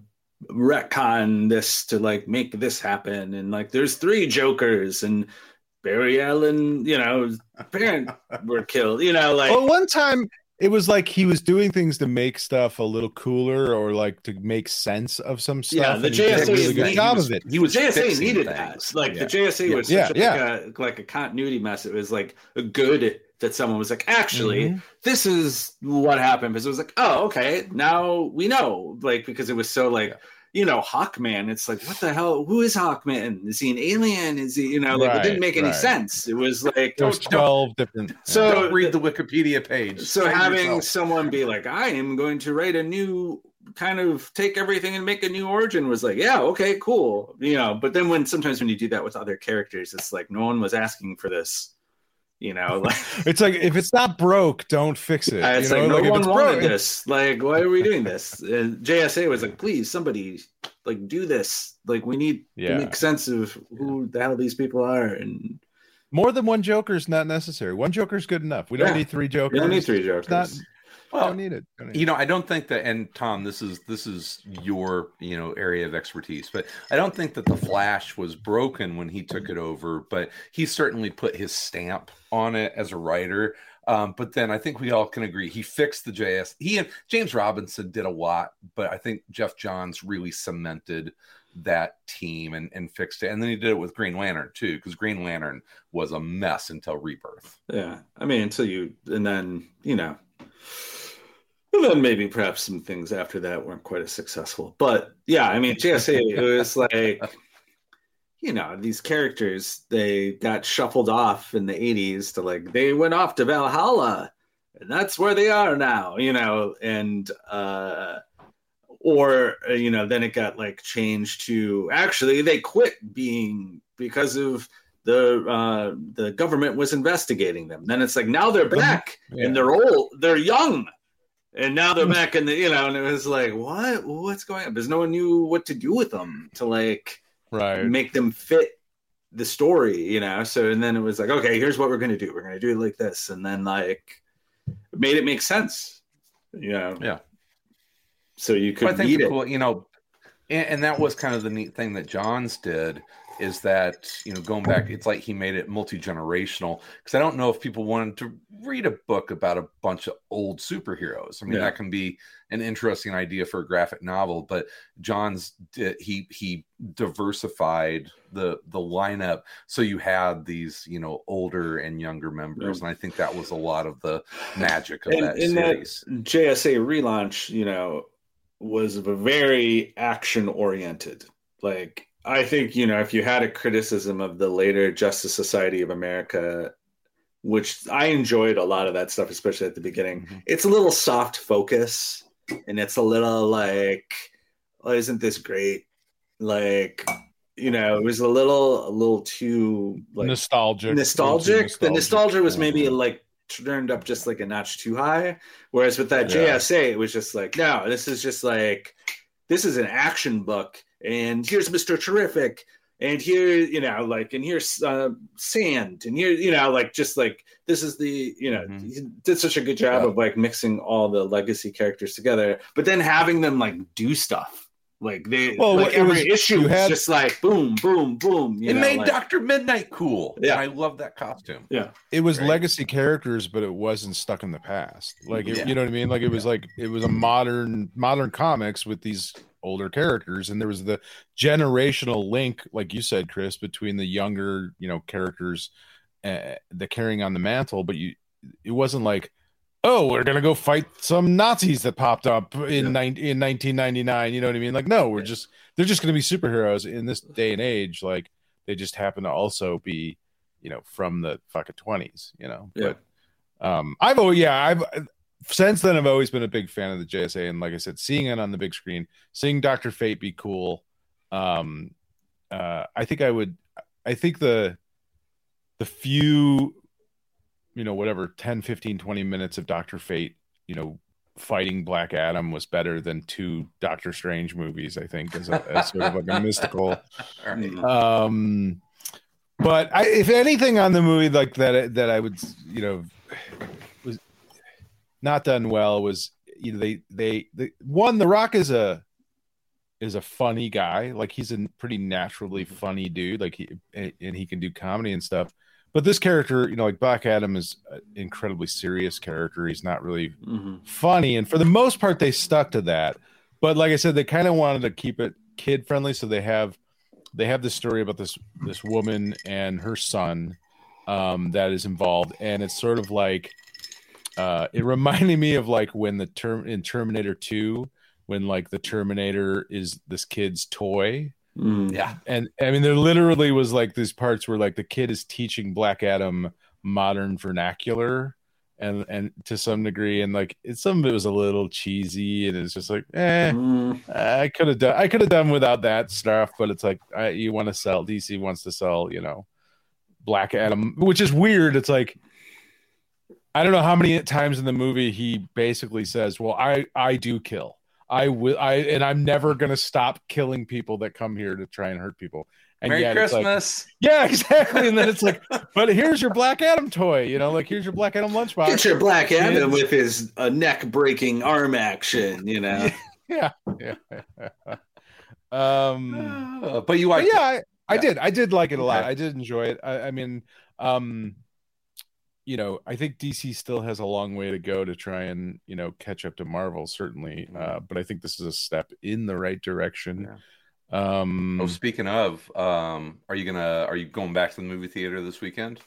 retcon this to like make this happen, and like there's three Jokers and Barry Allen, you know, his parent were killed, you know, like Well, one time, it was like he was doing things to make stuff a little cooler or like to make sense of some stuff. Yeah, the and he did J S A a really good he job was, of it. He was the J S A fixing needed things. that. Like Yeah. the J S A was Yeah, such yeah. like a like a continuity mess. It was like a good that someone was like, actually, Mhm. this is what happened. Because it was like, oh, okay, now we know. Like because it was so like. Yeah. You know, Hawkman. It's like, what the hell? Who is Hawkman? Is he an alien? Is he, you know, like Right, it didn't make any right. sense. It was like, There was Don't- twelve different. So- Don't read the Wikipedia page. so Find having yourself. someone be like, I am going to write a new kind of take everything and make a new origin was like, yeah, okay, cool. You know, but then when sometimes when you do that with other characters, it's like no one was asking for this. You know, like It's like if it's not broke, don't fix it. it's you know? like no if one it's wanted broke- this. Like, why are we doing this? And J S A was like, please, somebody like do this. Like, we need Yeah. to make sense of who the hell these people are. And More than one Joker is not necessary. One Joker is good enough. We don't Yeah. need three Jokers. we don't need three It's not, Jokers. Well, don't need it. Don't need You it. know, I don't think that, and Tom, this is this is your you know area of expertise, but I don't think that the Flash was broken when he took it over, but he certainly put his stamp on it as a writer. Um, but then I think we all can agree he fixed the J S. He and James Robinson did a lot, but I think Jeff Johns really cemented that team and, and fixed it. And then he did it with Green Lantern too, because Green Lantern was a mess until Rebirth. Yeah, I mean, until you, and then you know, and then maybe perhaps some things after that weren't quite as successful. But yeah, I mean, J S A, it was like, you know, these characters they got shuffled off in the eighties to like they went off to Valhalla, and that's where they are now. You know, and uh, or uh, you know, then it got like changed to actually they quit being because of. The uh, the government was investigating them. Then it's like now they're back Yeah. and they're old, they're young, and now they're back in the you know. And it was like, what? What's going on? Because no one knew what to do with them to like Right. make them fit the story, you know. So and then it was like, okay, here's what we're gonna do. We're gonna do it like this, and then like it made it make sense, you know. Yeah. So you But I could think read the it. cool, you know, and, and that was kind of the neat thing that Johns did is that, you know, going back, it's like he made it multi-generational because I don't know if people wanted to read a book about a bunch of old superheroes. I mean, Yeah. that can be an interesting idea for a graphic novel, but Johns did, he, he diversified the, the lineup. So you had these, you know, older and younger members. Yeah. And I think that was a lot of the magic of And that in series. that J S A relaunch, you know, was very action oriented. Like, I think, you know, if you had a criticism of the later Justice Society of America, which I enjoyed a lot of that stuff, especially at the beginning, Mhm. it's a little soft focus and it's a little like, oh, isn't this great? Like, you know, it was a little, a little too like nostalgic. nostalgic. The nostalgia was maybe Yeah. like turned up just like a notch too high. Whereas with that Yeah. J S A, it was just like, no, this is just like, this is an action book. And here's Mister Terrific. And here, you know, like, and here's uh, Sand. And here, you know, like, just like, this is the, you know, Mhm. he did such a good job Yeah. of like mixing all the legacy characters together, but then having them like do stuff. Like they, Well, like it every was- issue you was had- just like boom, boom, boom. You It know, made like- Doctor Midnight cool. Yeah. And I love that costume. Yeah. It was Right. legacy characters, but it wasn't stuck in the past. Like it, Yeah. you know what I mean? Like it was like it was a modern modern comics with these older characters, and there was the generational link, like you said, Chris, between the younger, you know, characters, uh, the carrying on the mantle. But you, it wasn't like, oh, we're gonna go fight some Nazis that popped up in Yeah. nine in nineteen ninety-nine. You know what I mean? Like, no, we're just they're just gonna be superheroes in this day and age. Like they just happen to also be, you know, from the fucking twenties, you know. Yeah. But um I've always yeah, I've since then I've always been a big fan of the J S A, and like I said, seeing it on the big screen, seeing Doctor Fate be cool. Um uh I think I would I think the the few, you know, whatever ten, fifteen, twenty minutes of Doctor Fate, you know, fighting Black Adam was better than two Doctor Strange movies, I think, as, a, as sort of like a mystical All right. Mm. um but I, if anything on the movie like that that I would, you know, was not done well was, you know, they they, they one, The Rock is a is a funny guy. Like he's a pretty naturally funny dude, like he and he can do comedy and stuff. but this character, you know, like Black Adam is an incredibly serious character. He's not really Mhm. funny, and for the most part, they stuck to that. But like I said, they kind of wanted to keep it kid friendly, so they have they have this story about this this woman and her son um, that is involved, and it's sort of like uh, it reminded me of like when the term in Terminator two, when like the Terminator is this kid's toy. Mm. Yeah. And I mean, there literally was like these parts where like the kid is teaching Black Adam modern vernacular, and and to some degree, and like it, some of it was a little cheesy, and it's just like, eh, Mm. I could have done, I could have done without that stuff, but it's like I, you want to sell, D C wants to sell, you know, Black Adam, which is weird. It's like I don't know how many times in the movie he basically says, "Well, I I do kill." I will, I and I'm never gonna stop killing people that come here to try and hurt people. And Merry yet it's like- Christmas. yeah, exactly. And then it's like, but here's your Black Adam toy, you know, like here's your Black Adam lunchbox. Get your Black Adam with his uh, neck breaking arm action, you know. Yeah, yeah. um, Uh, but you but like yeah, I, I Yeah. did, I did like it a lot. Okay. I did enjoy it. I, I mean, um, you know, I think D C still has a long way to go to try and, you know, catch up to Marvel, certainly. Uh, but I think this is a step in the right direction. Um, Oh, speaking of, um, are you gonna are you going back to the movie theater this weekend?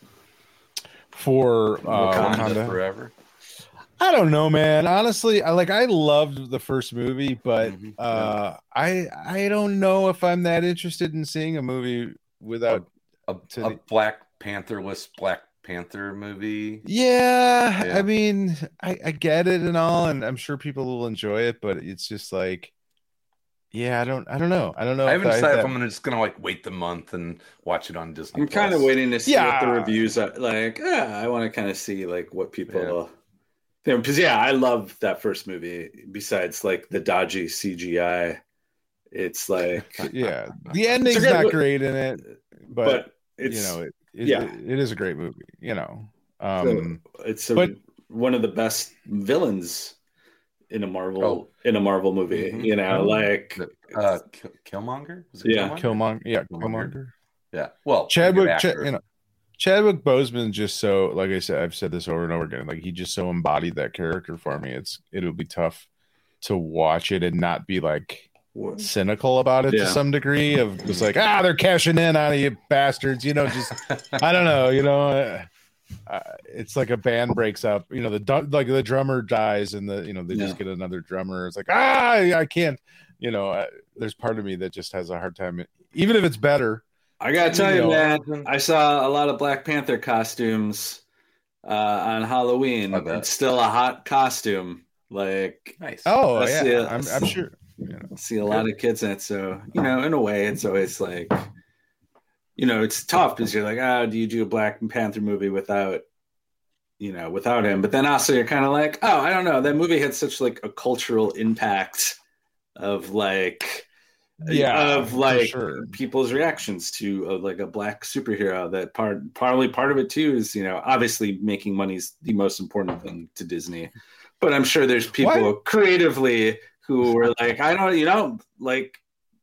for uh, Wakanda Wakanda. Forever. I don't know, man. Honestly, I like I loved the first movie, but Mhm. uh, I I don't know if I'm that interested in seeing a movie without. A, To a the- Black Panther-less Black Panther movie. Yeah, Yeah. I mean, I, I get it and all, and I'm sure people will enjoy it, but it's just like, yeah, I don't, I don't know, I don't know. I if haven't decided that- if I'm gonna just gonna like wait the month and watch it on Disney. I'm kind of Plus. waiting to see Yeah. what the reviews are like. Ah, I want to kind of see like what people Yeah. because yeah, I love that first movie. Besides like the dodgy C G I, it's like, Yeah, the ending's It's a good not mo- great in it, but, but, it's you know, it, it, yeah. it, it is a great movie. You know, um, it's a, but- one of the best villains in a Marvel Oh. in a Marvel movie. Mhm. You know, Oh. like Uh, Kill- Killmonger. Was it Yeah. Killmonger? Killmonger, yeah, Killmonger. Killmonger. Yeah. Well, Chadwick, good Ch- actor. you know, Chadwick Boseman just so, like I said, I've said this over and over again. Like he just so embodied that character for me. It's it'll be tough to watch it and not be like cynical about it Yeah. to some degree of just like, ah, they're cashing in on you bastards. You know, just I don't know. You know, uh, uh, it's like a band breaks up. You know, the du- like the drummer dies and the you know they just Yeah. get another drummer. It's like ah, I can't. You know, uh, there's part of me that just has a hard time, even if it's better. I gotta tell You you, know. man, I saw a lot of Black Panther costumes uh, on Halloween. I bet. It's still a hot costume. Like, Nice. Oh I yeah, see it. I'm, I'm sure. You know. I see a lot of kids in it. So, you know, in a way, it's always like, you know, it's tough because you're like, ah, do you do a Black Panther movie without, you know, without him? But then also you're kind of like, oh, I don't know. That movie had such like a cultural impact of like, Yeah, of for like sure. people's reactions to uh, like a Black superhero. That part, partly part of it too is, you know, obviously making money is the most important thing to Disney. But I'm sure there's people Why- creatively who were like, I don't, you know, like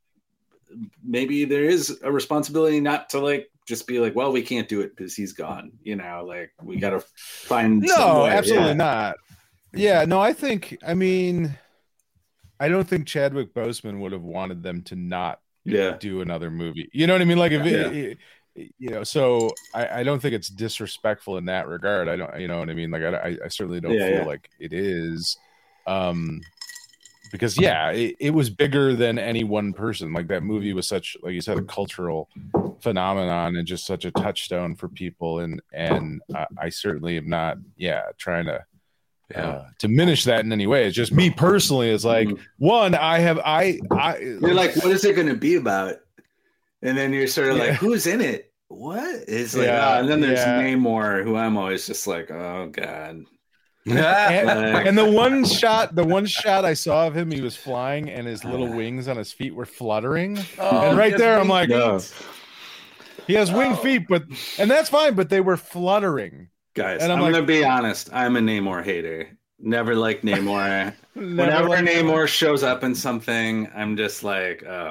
maybe there is a responsibility not to like just be like, well, we can't do it because he's gone. You know, like we got to find some No, way. absolutely Yeah. not. Yeah, no, I think. I mean, I don't think Chadwick Boseman would have wanted them to not Yeah, do another movie. You know what I mean? Like if Yeah. it, it- you know, so I, I don't think it's disrespectful in that regard. I don't, you know what I mean? Like I, I certainly don't Yeah, feel yeah. like it is, um, because yeah, it, it was bigger than any one person. Like that movie was such, like you said, a cultural phenomenon and just such a touchstone for people. And and I, I certainly am not, yeah, trying to. Yeah. Uh, diminish that in any way. It's just me personally. It's like Mhm. one, I have I I you're like, what is it going to be about? And then you're sort of Yeah. like, who's in it? What? It's like, Yeah, ah, and then there's yeah. Namor, who I'm always just like, oh god. and, Like- and the one shot, the one shot I saw of him, he was flying and his little wings on his feet were fluttering. Oh, and right yes, there, I'm we- like, No. he has winged Oh. feet, but and that's fine, but they were fluttering. Guys, And I'm, I'm like- gonna be honest. I'm a Namor hater. Never liked Namor. Never Whenever liked- Namor shows up in something, I'm just like, ugh.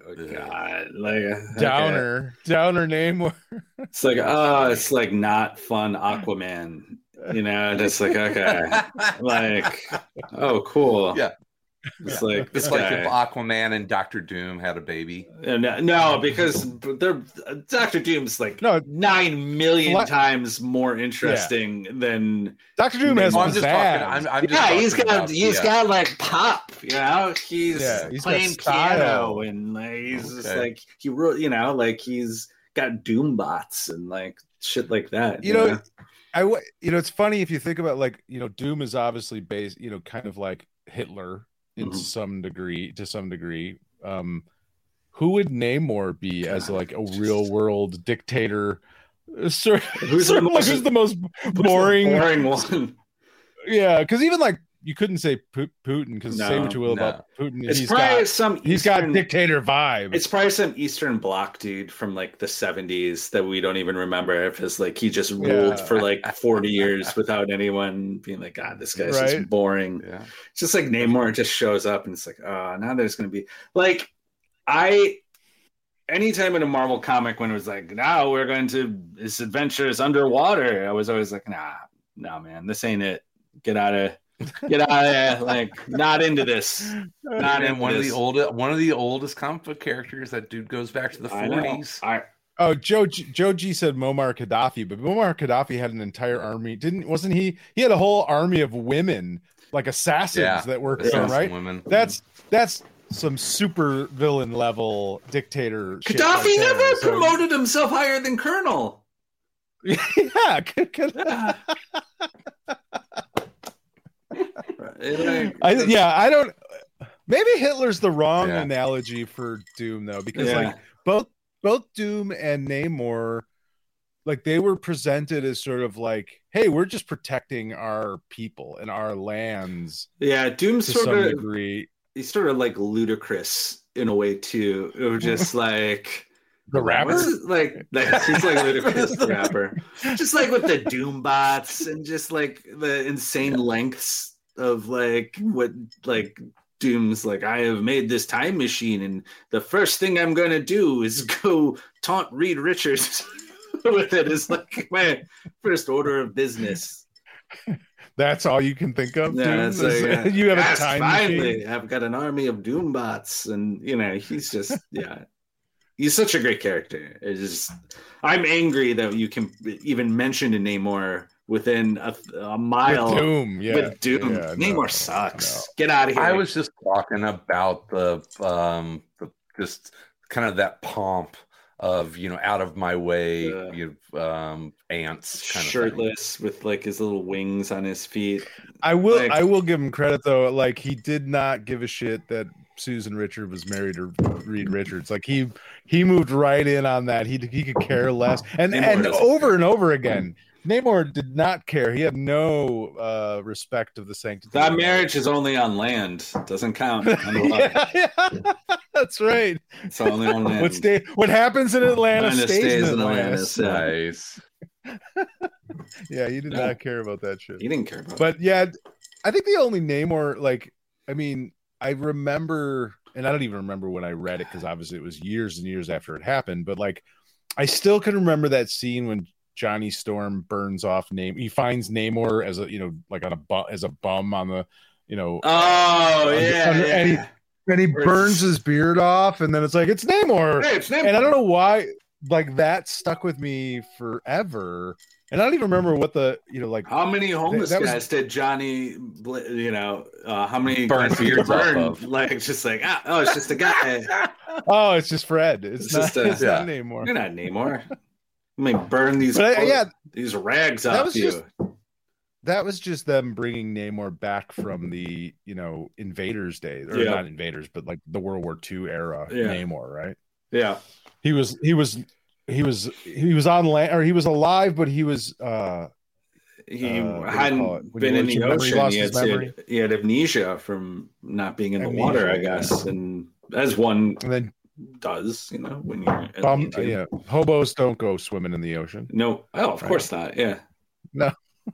oh God, like okay. Downer, Downer Namor. It's like, oh, it's like not fun Aquaman, you know, just like, okay, like, oh, cool. Yeah. It's yeah. like, this it's guy. like if Aquaman and Doctor Doom had a baby. No, no, because they're Doctor Doom's like no, nine million fl- times more interesting yeah. than Doctor Doom has. I'm just talking. I'm, I'm just yeah, talking he's got about, he's yeah. got like pop. You know, he's, yeah, he's playing piano and like, he's okay. just like he wrote. You know, like he's got Doom bots and like shit like that. You, you know, know, I you know it's funny if you think about like you know Doom is obviously based you know kind of like Hitler. In mm-hmm. some degree, to some degree, um, who would Namor be God, as like a real world dictator? Sir, who's, the most, who's the most boring, the boring one? Yeah, because even like you couldn't say Putin because no, say what you will no. about Putin. It's he's probably got, some he's Eastern, got dictator vibe. It's probably some Eastern Bloc dude from like the seventies that we don't even remember if it's like he just ruled yeah. for like forty years without anyone being like, God, this guy's right? just boring. Yeah. It's just like Namor just shows up and it's like, oh, now there's going to be like, I, anytime in a Marvel comic when it was like, now we're going to, this adventure is underwater, I was always like, nah, nah, man, this ain't it. Get out of Get out of there! Like, not into this. Not and into one this. of the oldest, one of the oldest comic book characters. That dude goes back to the forties. I, oh, Joe G, Joe G said Muammar Gaddafi, but Muammar Gaddafi had an entire army. Didn't wasn't he? He had a whole army of women, like assassins, yeah, that worked for him, right? Women. That's that's some super villain level dictator. Gaddafi right never there, so. promoted himself higher than colonel. Yeah. yeah. I, yeah, I don't. Maybe Hitler's the wrong yeah. analogy for Doom, though, because yeah. like both both Doom and Namor, like they were presented as sort of like, hey, we're just protecting our people and our lands. Yeah, Doom's to sort some of degree. He's sort of like ludicrous in a way too. It was just like. The rapper? It, like, like he's like Ludacris, the rapper. Just like with the Doom bots and just like the insane yeah. lengths of like what like Doom's like, I have made this time machine and the first thing I'm gonna do is go taunt Reed Richards with it. Is like my first order of business. That's all you can think of? Yeah, it's like, uh, you have yes, a time finally, machine? I've got an army of Doom bots and you know, he's just yeah. He's such a great character. It's just, I'm angry that you can even mention a Namor within a, a mile. With Doom, yeah. With Doom. Yeah, Namor no, sucks. No. Get out of here. I was just talking about the, um, the just kind of that pomp of, you know, out of my way, uh, you um, ants kind shirtless of thing. With like his little wings on his feet. I will, like, I will give him credit though. Like he did not give a shit that Susan Richard was married to Reed Richards. Like he he moved right in on that. He he could care less. And Namor and over care. and over again, Namor did not care. He had no uh, respect of the sanctity. That marriage is only on land. Doesn't count. yeah, yeah. That's right. It's only on land. What stay? What happens in Atlanta stays, stays in Atlantis. Nice. Yeah, he did no. not care about that shit. He didn't care about. But yeah, I think the only Namor, like, I mean. I remember, and I don't even remember when I read it because obviously it was years and years after it happened. But like, I still can remember that scene when Johnny Storm burns off Namor. He finds Namor as a, you know, like on a bu- as a bum on the, you know. Oh on, yeah, on, yeah. And he, and he burns his beard off, and then it's like it's Namor. Hey, it's Namor. And I don't know why, like that stuck with me forever. And I don't even remember what the, you know, like how many homeless that, that guys was, did Johnny, you know, uh, how many burn guys beards burn? off of? Like it's just like, ah, oh, it's just a guy. oh, it's just Fred. It's, It's not, just a- it's yeah. not Namor. You're not Namor. I mean, burn these, But I- yeah. these rags That off was you. just- That was just them bringing Namor back from the, you know, Invaders days, or Yeah. not Invaders, but like the World War Two era Yeah. Namor, right? Yeah. He was, he was, he was, he was on land, or he was alive, but he was, uh, He Uh, what do you call it? hadn't When been he in lost the his memory, ocean. lost He his had, memory. he had amnesia from not being in the Amnesia, water, I yeah. guess. And as one and then does, you know, when you're in bum, the- yeah, hobos don't go swimming in the ocean. No, oh, of Right. course not. Yeah. No.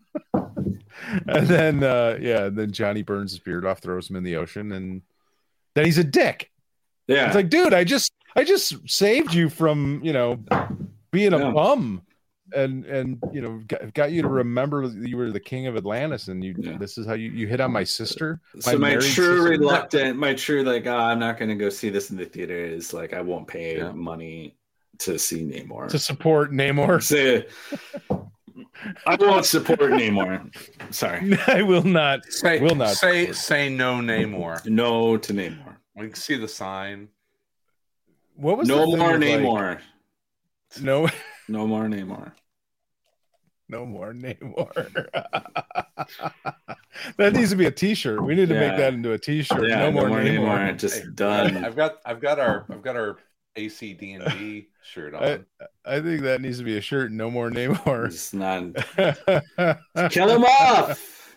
And then, uh, yeah, and then Johnny burns his beard off, throws him in the ocean, and then he's a dick. Yeah. It's like, dude, I just I just saved you from, you know, being a Yeah. bum and and you know got, got you to remember you were the king of Atlantis and you Yeah. this is how you, you hit on my sister. So my married true sister. reluctant, my true like, oh, I'm not going to go see this in the theater is like, I won't pay Yeah. money to see Namor. to support Namor. Say, I won't support Namor. Sorry. I will not. Say, will not say, support. say no Namor. No to Namor. We can see the sign. What was No the thing more with, like, Namor. no, No more Namor. no more Namor. That needs to be a T-shirt. We need to Yeah. make that into a T-shirt. Yeah, no, more Namor. Just done. I've got, I've got our, I've got our A C D and D shirt on. I, I think that needs to be a shirt. No more Namor. It's not. Kill him off.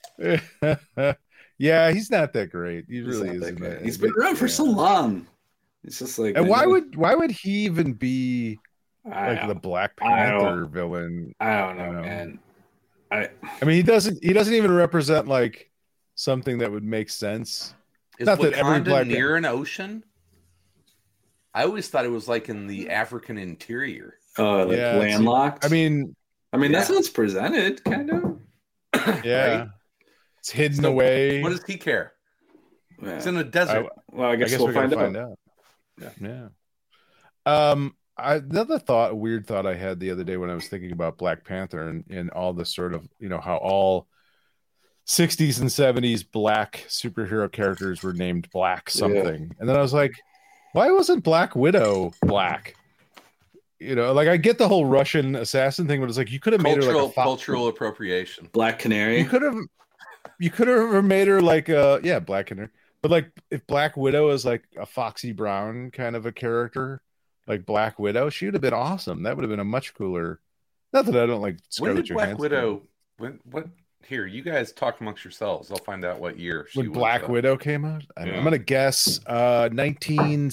Yeah, he's not that great. He He's really not that isn't. great. that- He's been around for so long. It's just like. And why would why would he even be I like don't, the Black I don't- Panther villain? I don't know, I know. man. I I mean, he doesn't. He doesn't even represent like something that would make sense. Is Not that every Wakanda Black- near an ocean? I always thought it was like in the African interior. uh like Yeah, it's- landlocked. I mean, I mean that's yeah. how it's presented, kind of. yeah, Right? it's hidden So away. What does he care? Yeah. It's in a desert. Well, I I guess, guess we'll we're gonna find, find out. out. Yeah. Um, I another thought, a weird thought I had the other day when I was thinking about Black Panther and, and all the sort of, you know, how all sixties and seventies black superhero characters were named Black something. And then I was like, why wasn't Black Widow black? You know, like I get the whole Russian assassin thing, but it's like you could have made her Cultural, like a fo- cultural appropriation. Black Canary. You could have you could have made her like uh yeah, Black Canary. But like if Black Widow is like a Foxy Brown kind of a character, like Black Widow, she would have been awesome. That would have been a much cooler. Not that I don't like When Scarlett did Black Johansson. Widow? When what? Here, you guys talk amongst yourselves. I'll find out what year she When was, Black uh, Widow came out? I Yeah. am gonna guess uh nineteen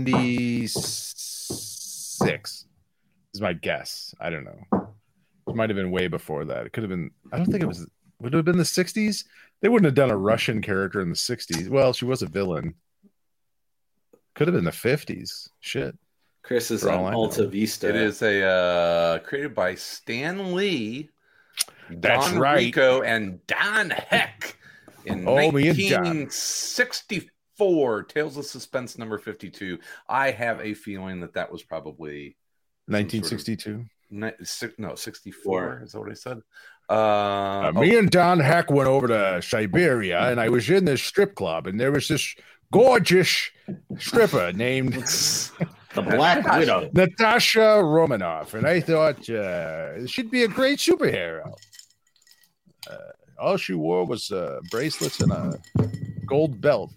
seventy-six is my guess. I don't know. It might have been way before that. It could have been. I don't think it was. Would it have been the sixties? They wouldn't have done a Russian character in the sixties. Well, she was a villain. Could have been the fifties. Shit. Chris is For on all I know. Alta Vista. It is a uh, created by Stan Lee, That's Don right. Rico, and Don Heck in Oh, me and John. nineteen sixty-four. Tales of Suspense number fifty-two. I have a feeling that that was probably nineteen sixty-two. ni- six, no sixty-four. Is that what I said? Uh, Uh, me and Don Heck went over to Siberia, and I was in this strip club, and there was this gorgeous stripper named the Black Widow. Natasha Romanoff, and I thought uh, she'd be a great superhero. Uh, all she wore was uh, bracelets and a gold belt.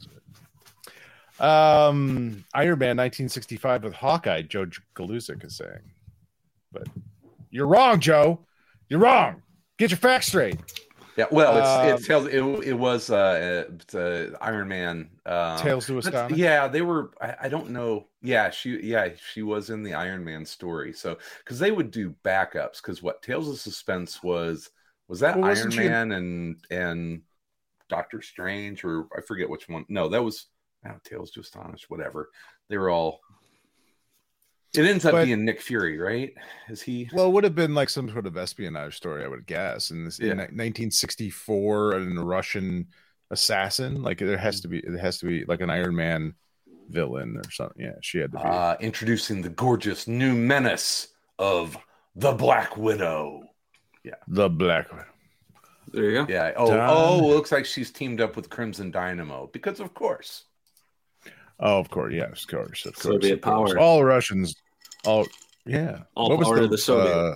Um, Iron Man nineteen sixty-five with Hawkeye, Joe Galusic is saying. But you're wrong, Joe. You're wrong. Get your facts straight. yeah, well, it's, Um, it's Tales- it, it was uh, it's, uh, Iron Man. Uh, Tales to That's- Astonish. Yeah, they were. I, I don't know. Yeah, she. Yeah, she was in the Iron Man story. So because they would do backups. Because what Tales of Suspense was was that Well, Iron wasn't she- Man and and Doctor Strange, or I forget which one. No, that was oh, Tales to Astonish. Whatever. They were all. It ends up But- being Nick Fury, right? Is he? Well, it would have been like some sort of espionage story, I would guess. In this, in Yeah. nineteen sixty-four, and a Russian assassin. Like there has to be, it has to be like an Iron Man villain or something. Yeah, she had to be. Uh, introducing the gorgeous new menace of the Black Widow. the Black. There you go. Yeah. Oh, Done. oh, looks like she's teamed up with Crimson Dynamo because, of course. Oh, of course, yes, of course, of course. Soviet of course. power. All Russians. All yeah. All power to the Soviet.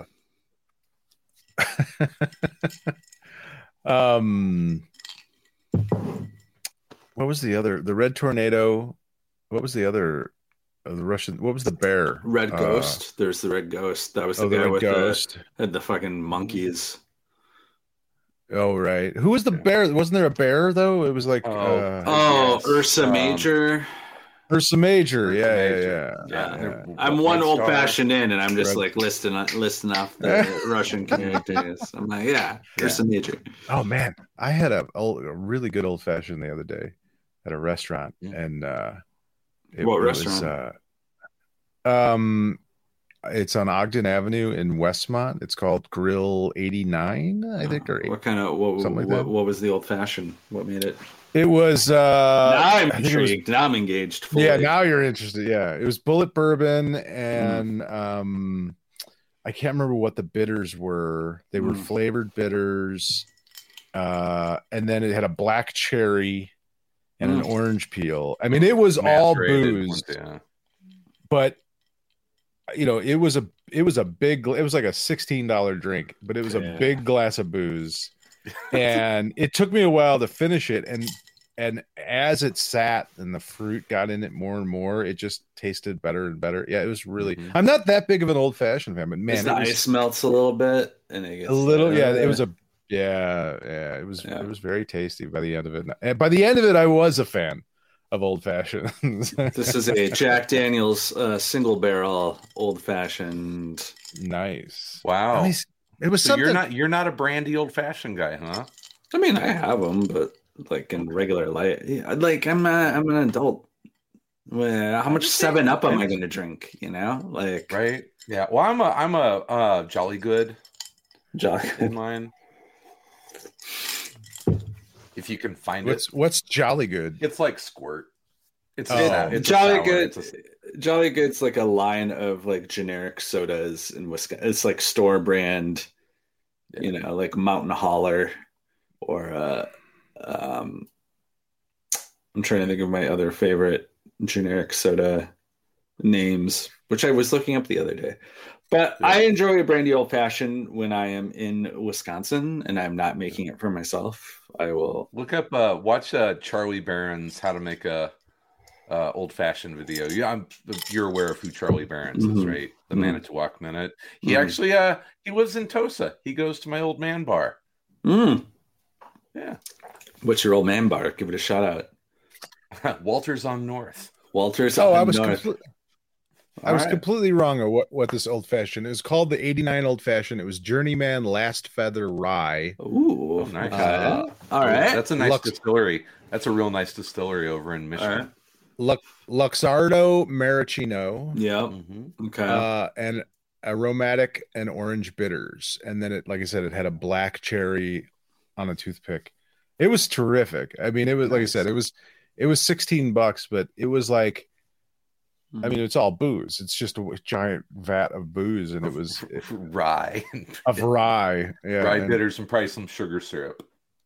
uh, um, what was the other? The Red Tornado. What was the other? Uh, the Russian. What was the bear? Red Uh, Ghost. There's the Red Ghost. That was the Oh, the guy Red with Ghost. the had the fucking monkeys. Oh, right. Who was the bear? Wasn't there a bear though? It was like Oh. uh, Oh, Yes. Ursa Um, Major. Ursa Major. Ursa Yeah, Major. yeah, Yeah, yeah. they're- yeah. I'm one Red old Star. fashioned in, and I'm just Red- like listing listing off the Russian characters. I'm like, yeah, Ursa Major. Oh man, I had a, old- a really good old fashioned the other day at a restaurant, Yeah. and uh, It, What it was, restaurant? uh, um, it's on Ogden Avenue in Westmont. It's called Grill eighty-nine, I think, or What kind of what something like what, that. what was the old fashioned? What made it? It was. Uh, now I'm I think it was- intrigued. Now I'm engaged. Fully. yeah, now you're interested. Yeah, it was bullet bourbon, and um, I can't remember what the bitters were. They were Mm. flavored bitters, uh, and then it had a black cherry and an Mm. orange peel. I mean, it was all Macerated booze, ones, yeah. but you know, it was a it was a big. It was like a sixteen dollar drink, but it was Yeah. a big glass of booze, and it took me a while to finish it. And and as it sat and the fruit got in it more and more, it just tasted better and better. Yeah, it was really. Mhm. I'm not that big of an old fashioned fan, but man, As it the was ice melts a little bit, and it gets a little. Yeah, it uh, was a. Yeah, yeah, it was. Yeah. It was very tasty by the end of it. And by the end of it, I was a fan of old fashions. This is a Jack Daniel's uh, single barrel old fashioned. nice. Wow. Nice. It was So something. you're not you're not a brandy old fashioned guy, huh? I mean, I have them, but like in regular life, yeah, like I'm a, I'm an adult. Well, how much Seven Up am I going to drink? You know, like Right? Yeah. Well, I'm a I'm a uh, Jolly Good Jolly. in mine. If you can find What's it, what's jolly good? it's like Squirt. It's, Oh. it's, it's a Jolly sour, Good. it's a- Jolly Good's like a line of like generic sodas in Wisconsin. It's like store brand, you know, like Mountain Holler or uh um I'm trying to think of my other favorite generic soda names, which I was looking up the other day. But Yeah. I enjoy a brandy old fashioned when I am in Wisconsin and I'm not making it for myself. I will Look up, uh, watch uh, Charlie Barron's How to Make a uh, Old Fashioned video. Yeah, I'm, you're aware of who Charlie Barron's is, Mhm. right? The Mhm. Manitowoc Minute. He Mhm. actually, uh, he lives in Tosa. He goes to my old man bar. Mm. Yeah, What's your old man bar? Give it a shout out. Walter's on North. Walter's. Oh, I on was North. complete- I All was right. completely wrong on what, what this old fashioned. It was called the eighty-nine old fashioned. It was Journeyman Last Feather Rye. Ooh, Oh, nice. okay. All right. That's a nice Lux- distillery. That's a real nice distillery over in All Michigan. right. Lux, Luxardo Maraschino, Yep. Mhm. Okay. uh, and aromatic and orange bitters. And then it, like I said, it had a black cherry on a toothpick. It was terrific. I mean, it was like I Nice. said, it was it was sixteen bucks, but it was like, I mean, it's all booze. It's just a giant vat of booze, and it was Rye. of rye. Yeah, Rye and- bitters and probably some sugar syrup.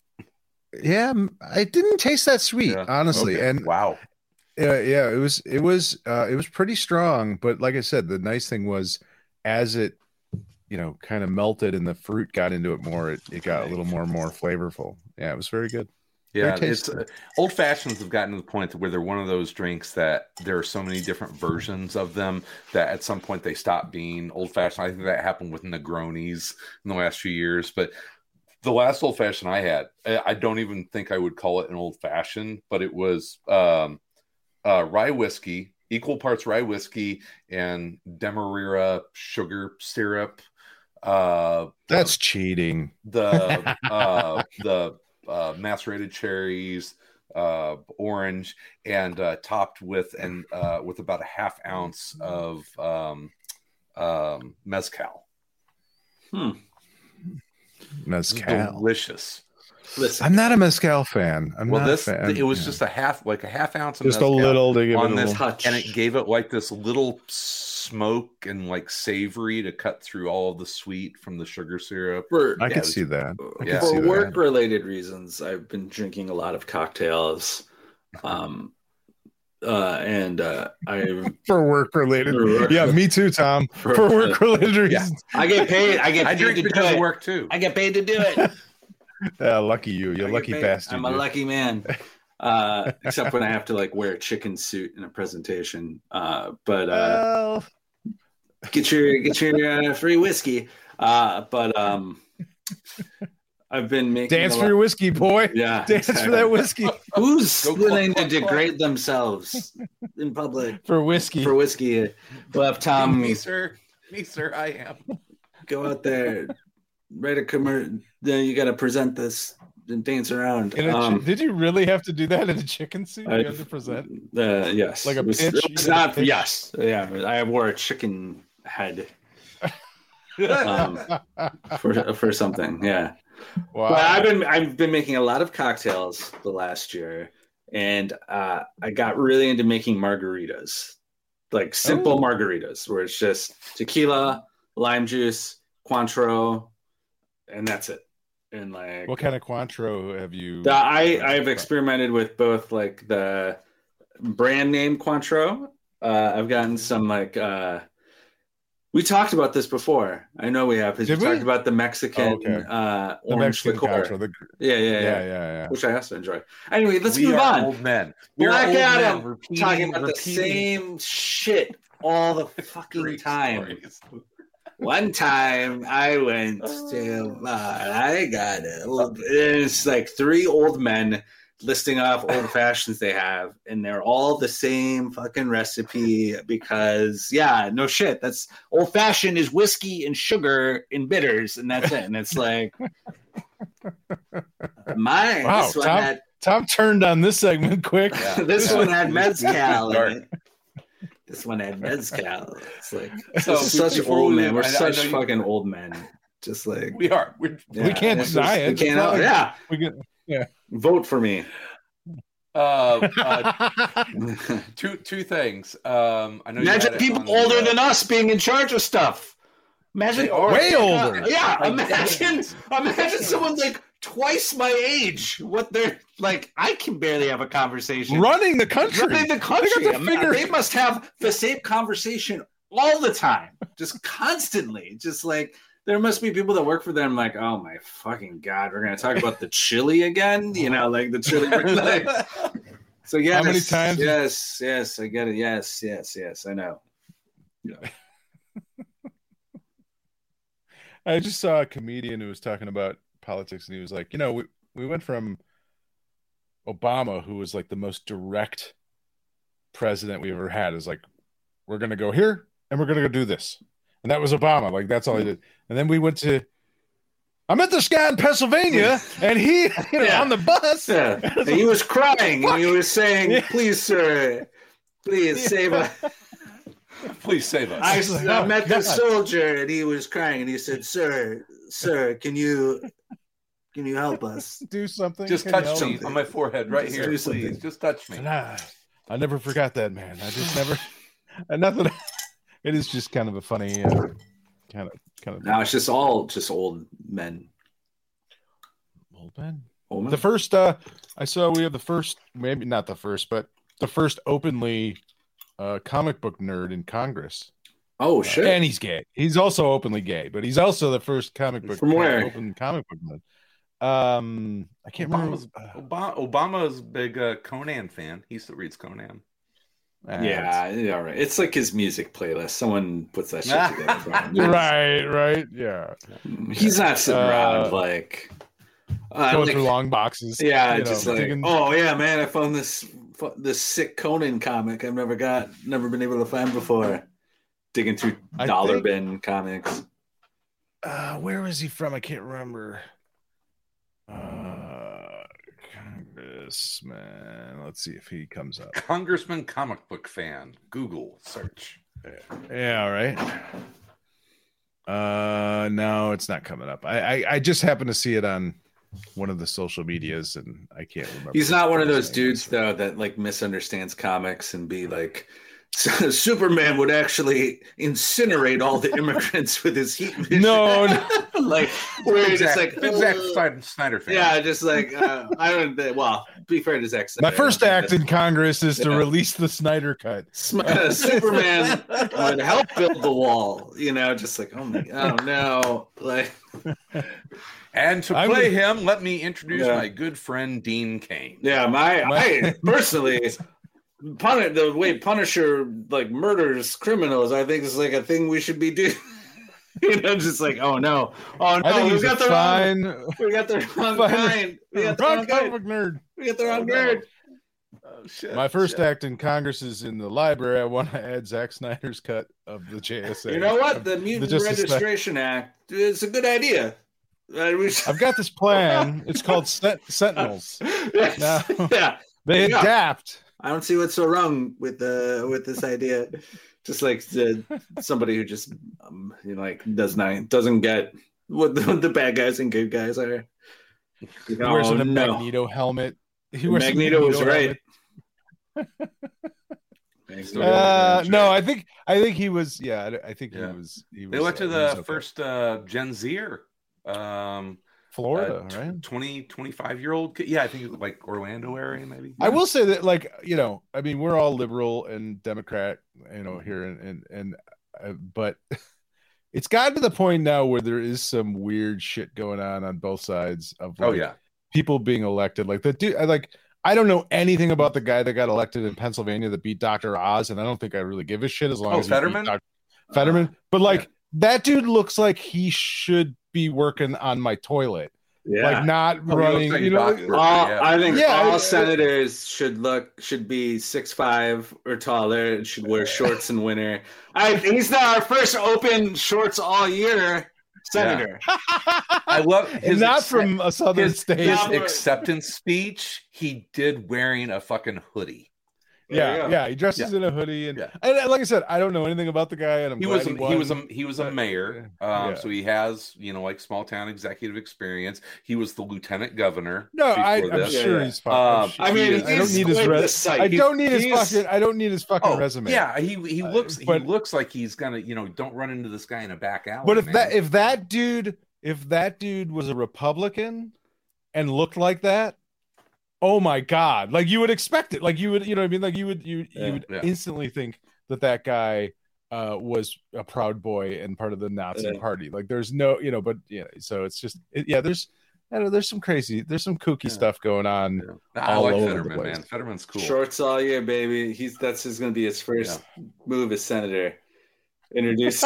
yeah. It didn't taste that sweet, Yeah. honestly. Okay. And wow. yeah, yeah, it was it was uh, it was pretty strong. But like I said, the nice thing was, as it you know kind of melted and the fruit got into it more, it, it got a little more and more flavorful. Yeah, it was very good. Yeah, Very it's tasty. uh, old fashions have gotten to the point where they're one of those drinks that there are so many different versions of them that at some point they stop being old fashioned. I think that happened with Negronis in the last few years. But the last old fashioned I had, I I don't even think I would call it an old fashioned, but it was um, uh, rye whiskey, equal parts rye whiskey and Demerara sugar syrup. Uh, That's cheating. the uh, the uh, macerated cherries, uh, orange, and uh, topped with and uh, with about a half ounce of um, um, mezcal. Hmm. Mezcal. Delicious. Listen, I'm not a mezcal fan. I'm Well, not this a fan. it was Yeah. just a half, like a half ounce of just a mezcal little to give it a on this, little. touch. and it gave it like this little smoke and like savory to cut through all of the sweet from the sugar syrup. for, I yeah, could it was- see that. I Yeah. could see for that. work related reasons, I've been drinking a lot of cocktails. Um, uh, and uh, I For work related. For work- Yeah, me too, Tom. For- For work related reasons. I get paid. I get I paid drink to do because of it. work too. I get paid to do it. Yeah, lucky you. I You're a get lucky paid. bastard. I'm a dude. lucky man. Uh, except when I have to like wear a chicken suit in a presentation. Uh, but uh, Well, get your get your uh, free whiskey. Uh, but um, I've been making dance a for lot- your whiskey, boy. yeah. Dance for exactly. that whiskey. Who's Go willing cluck, to cluck, degrade themselves in public For whiskey. for whiskey? We'll have Tom me, sir. Me, sir. I am. go out there, write a commercial. Then you got to present this and dance around. In a chi- Um, did you really have to do that in a chicken suit? I- You had to present. uh, yes, Like a it was, pitch? it You was did a not. pitch? Yes, yeah. I wore a chicken head um, for for something. Yeah. Wow. But I've been I've been making a lot of cocktails the last year, and uh, I got really into making margaritas, like simple Oh. margaritas, where it's just tequila, lime juice, Cointreau, and that's it. And like, What kind of Cointreau have you? the, I I've experimented with both like the brand name Cointreau. Uh, I've gotten some like uh, we talked about this before. I know we have because we Did we? talked about the Mexican Oh, okay. uh, the orange Mexican liqueur. Cointreau. The, Yeah, yeah, yeah, yeah, yeah, yeah. Which I also enjoy. Anyway, let's we move are on. old men. We're Black old Adam men repeating, talking about the repeating same shit all the fucking great time. stories. One time I went to, uh, I got it. It's like three old men listing off old fashions they have, and they're all the same fucking recipe because, yeah, no shit. That's old fashioned is whiskey and sugar and bitters, and that's it. And it's like, mine. Wow, this one Tom, had Tom turned on this segment quick. Yeah. this one had mezcal Dark. in it. This one had mezcal. It's like So, this is such before old we men. leave, We're I- I such know you- fucking old men. Just like We are. We're, yeah, we can't it's deny just- it. We It's can't. not like- yeah, We get, vote for me. uh, uh, two two things. Um, I know you had Imagine it people on the, older uh, than us being in charge of stuff. Imagine They are. Way older. Yeah, Like imagine. Imagine someone like twice my age. What they're like. I can barely have a conversation. running the country. Running the country. They got the Ima- figure- They must have the same conversation all the time, just constantly. Just like there must be people that work for them. Like, oh my fucking god, we're gonna talk about the chili again. You know, like the chili. Like, so yes, How many times- Yes, yes, I get it. Yes, yes, yes, I know. I just saw a comedian who was talking about politics, and he was like, you know, we, we went from Obama, who was like the most direct president we ever had, is like, we're going to go here and we're going to go do this. And that was Obama. Like, that's all he did. And then we went to, I met this guy in Pennsylvania, and he, you know, Yeah. on the bus. Yeah. And he was crying and he was saying, Yeah. please, sir, please Yeah. save us. Please save us. I, was like, I oh, met this God. soldier and he was crying and he said, sir, sir, can you can you help us? Do something. Just Can you touch help me on my forehead right Just here, do please. something. Just touch me. And I, I never forgot that, man. I just never, and nothing. It is just kind of a funny, uh, kind of, kind of. No, it's just all just old men. Old man. Old men? The first, uh, I saw we have the first, maybe not the first, but the first openly uh, comic book nerd in Congress. oh shit. And he's gay. He's also openly gay, but he's also the first comic book From where? open comic book nerd. Um, I can't Obama's, remember. Obama, Obama's a big uh, Conan fan. He still reads Conan. Uh, yeah, yeah, right. It's like his music playlist. Someone puts that shit together for him. right, right, yeah. He's not sitting Uh, around like, uh, Going like- through long boxes. yeah, you know, just like, digging- oh yeah, man, I found this this sick Conan comic I've never got, never been able to find before. Digging through I dollar think- bin comics. Uh, where was he from? I can't remember. Uh, Congressman. Let's see if he comes up. Congressman comic book fan. Google search. Yeah, right. Uh, no, it's not coming up. I, I, I just happened to see it on one of the social medias, and I can't remember. He's not one of those his name dudes is. though that like misunderstands comics and be like, Superman would actually incinerate all the immigrants with his heat vision. No, no. like where Big you're just Zack- like, big Zack "Uh, Snyder- Snyder fan. yeah, just like uh, I don't. Well, be fair to Zack My Snyder, first I don't act think in Congress is to Yeah. release the Snyder Cut. Sm- uh, Superman would help build the wall. You know, just like oh my, oh no, like And to I'm- play him, let me introduce Yeah. my good friend Dean Cain. yeah, my, My- I personally. Pun- the way Punisher like murders criminals, I think is like a thing we should be doing. You know, just like, oh no, oh no, I think we he's a got the fine, wrong, we got the wrong fine- kind, we got the wrong wrong comic kind, book nerd. we got the wrong Oh, no. nerd. Oh, shit. My first shit. act in Congress is in the library. I want to add Zack Snyder's cut of the J S A. You know what? The Mutant Justice Registration Act is a good idea. Uh, we- I've got this plan. It's called Sent- Sentinels. Yes. Now, Yeah, they Yeah. adapt. I don't see what's so wrong with the with this idea. Just like the, somebody who just um, you know, like does not doesn't get what the, what the bad guys and good guys are. Like, He wears oh, a no. Magneto helmet. He wears a Magneto was right. helmet. Magneto Uh, was no, right. I think I think he was. Yeah, I think Yeah. he was. He was They went to uh, he the was okay. first uh, Gen Zer, um, Florida, uh, t- right? twenty, twenty-five year old kid. Yeah, I think it was like Orlando area, maybe. I will say that, like, you know, I mean, we're all liberal and Democrat, you know, here, and and, and uh, but it's gotten to the point now where there is some weird shit going on on both sides of. Like, Oh, yeah. people being elected. Like the dude, I like. I don't know anything about the guy that got elected in Pennsylvania that beat Doctor Oz, and I don't think I really give a shit as long Oh, as he beat Fetterman? Doc- Fetterman. But like yeah. that dude looks like he should be working on my toilet, Yeah. like not Oh, he running. looks like You know, Doc Burke. all, Yeah. I think Yeah, all I- senators should look should be six five or taller and should wear shorts in winter. I, he's not our first open shorts all year senator. I love his not accept- from a southern his, state. his Yeah. acceptance speech. He did wearing a fucking hoodie. yeah, Yeah. yeah, he dresses in a hoodie, and, Yeah. and like I said, I don't know anything about the guy, and I'm He glad was a, he, he won. was a he was a But- mayor, um, yeah. so he has, you know, like small town executive experience. He was the lieutenant governor. No, I, before I'm this. Yeah, sure yeah. he's fine. Um, I mean, He is- I don't he's need his quite res- the sight. I don't need his He's- fucking. I don't need his fucking Oh, resume. yeah, he he looks but- he looks like he's gonna, you know, don't run into this guy in a back alley. But if man. that if that dude if that dude was a Republican and looked like that, oh my god! Like you would expect it. Like you would, you know what I mean? Like you would you Yeah, you would yeah. instantly think that that guy uh, was a Proud Boy and part of the Nazi Yeah. party. Like there's no, you know, but yeah. So it's just it, yeah. There's I don't know, there's some crazy, there's some kooky Yeah. stuff going on. Yeah. I all like over the Fetterman, place. man. Fetterman's cool. Shorts all year, baby. He's that's just gonna be his first move as senator. Introduce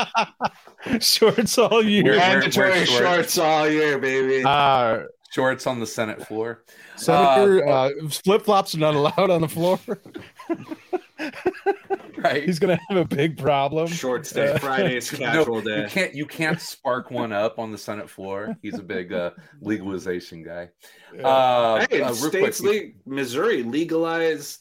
Shorts all year. We're- we're- mandatory we're short. shorts all year, baby. Uh, Shorts on the Senate floor. Senator, Uh, uh, flip flops are not allowed on the floor. Right. He's gonna have a big problem. Shorts day, Uh, Friday's No, casual you day. can't you can't spark one up on the Senate floor. He's a big uh, legalization guy. Uh, Hey, uh, real states quick, le- Missouri legalized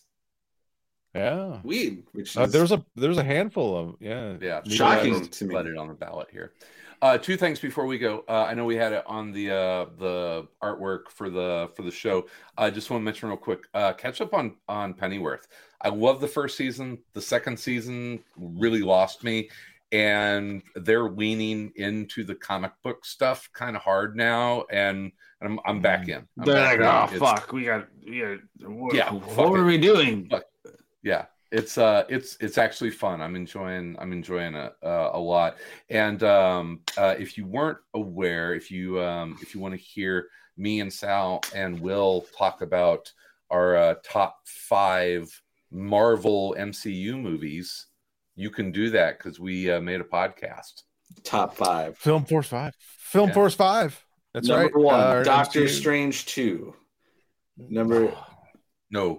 Yeah. weed, which is Uh, there's a there's a handful of yeah. yeah, Shocking let it- to me. Let it on the ballot here. Uh, two things before we go. Uh, I know we had it on the uh, the artwork for the for the show. I just want to mention real quick. Uh, catch up on on Pennyworth. I love the first season. The second season really lost me, and they're leaning into the comic book stuff kind of hard now. And, and I'm I'm back in. I'm They're back like, oh in. It's- fuck, we got, we got. What, Yeah, what fuck were it. we doing? Yeah, it's uh it's it's actually fun. I'm enjoying I'm enjoying it uh, a lot. And um uh if you weren't aware, if you um if you want to hear me and Sal and Will talk about our uh, top five Marvel M C U movies, you can do that because we uh, made a podcast. Top five. Film Force Five. Film Yeah. Force Five. That's Number right. one, Uh, Doctor M C U. Strange two. Number No,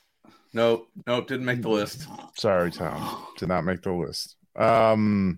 no, no, didn't make the list. Sorry, Tom. Did not make the list. Um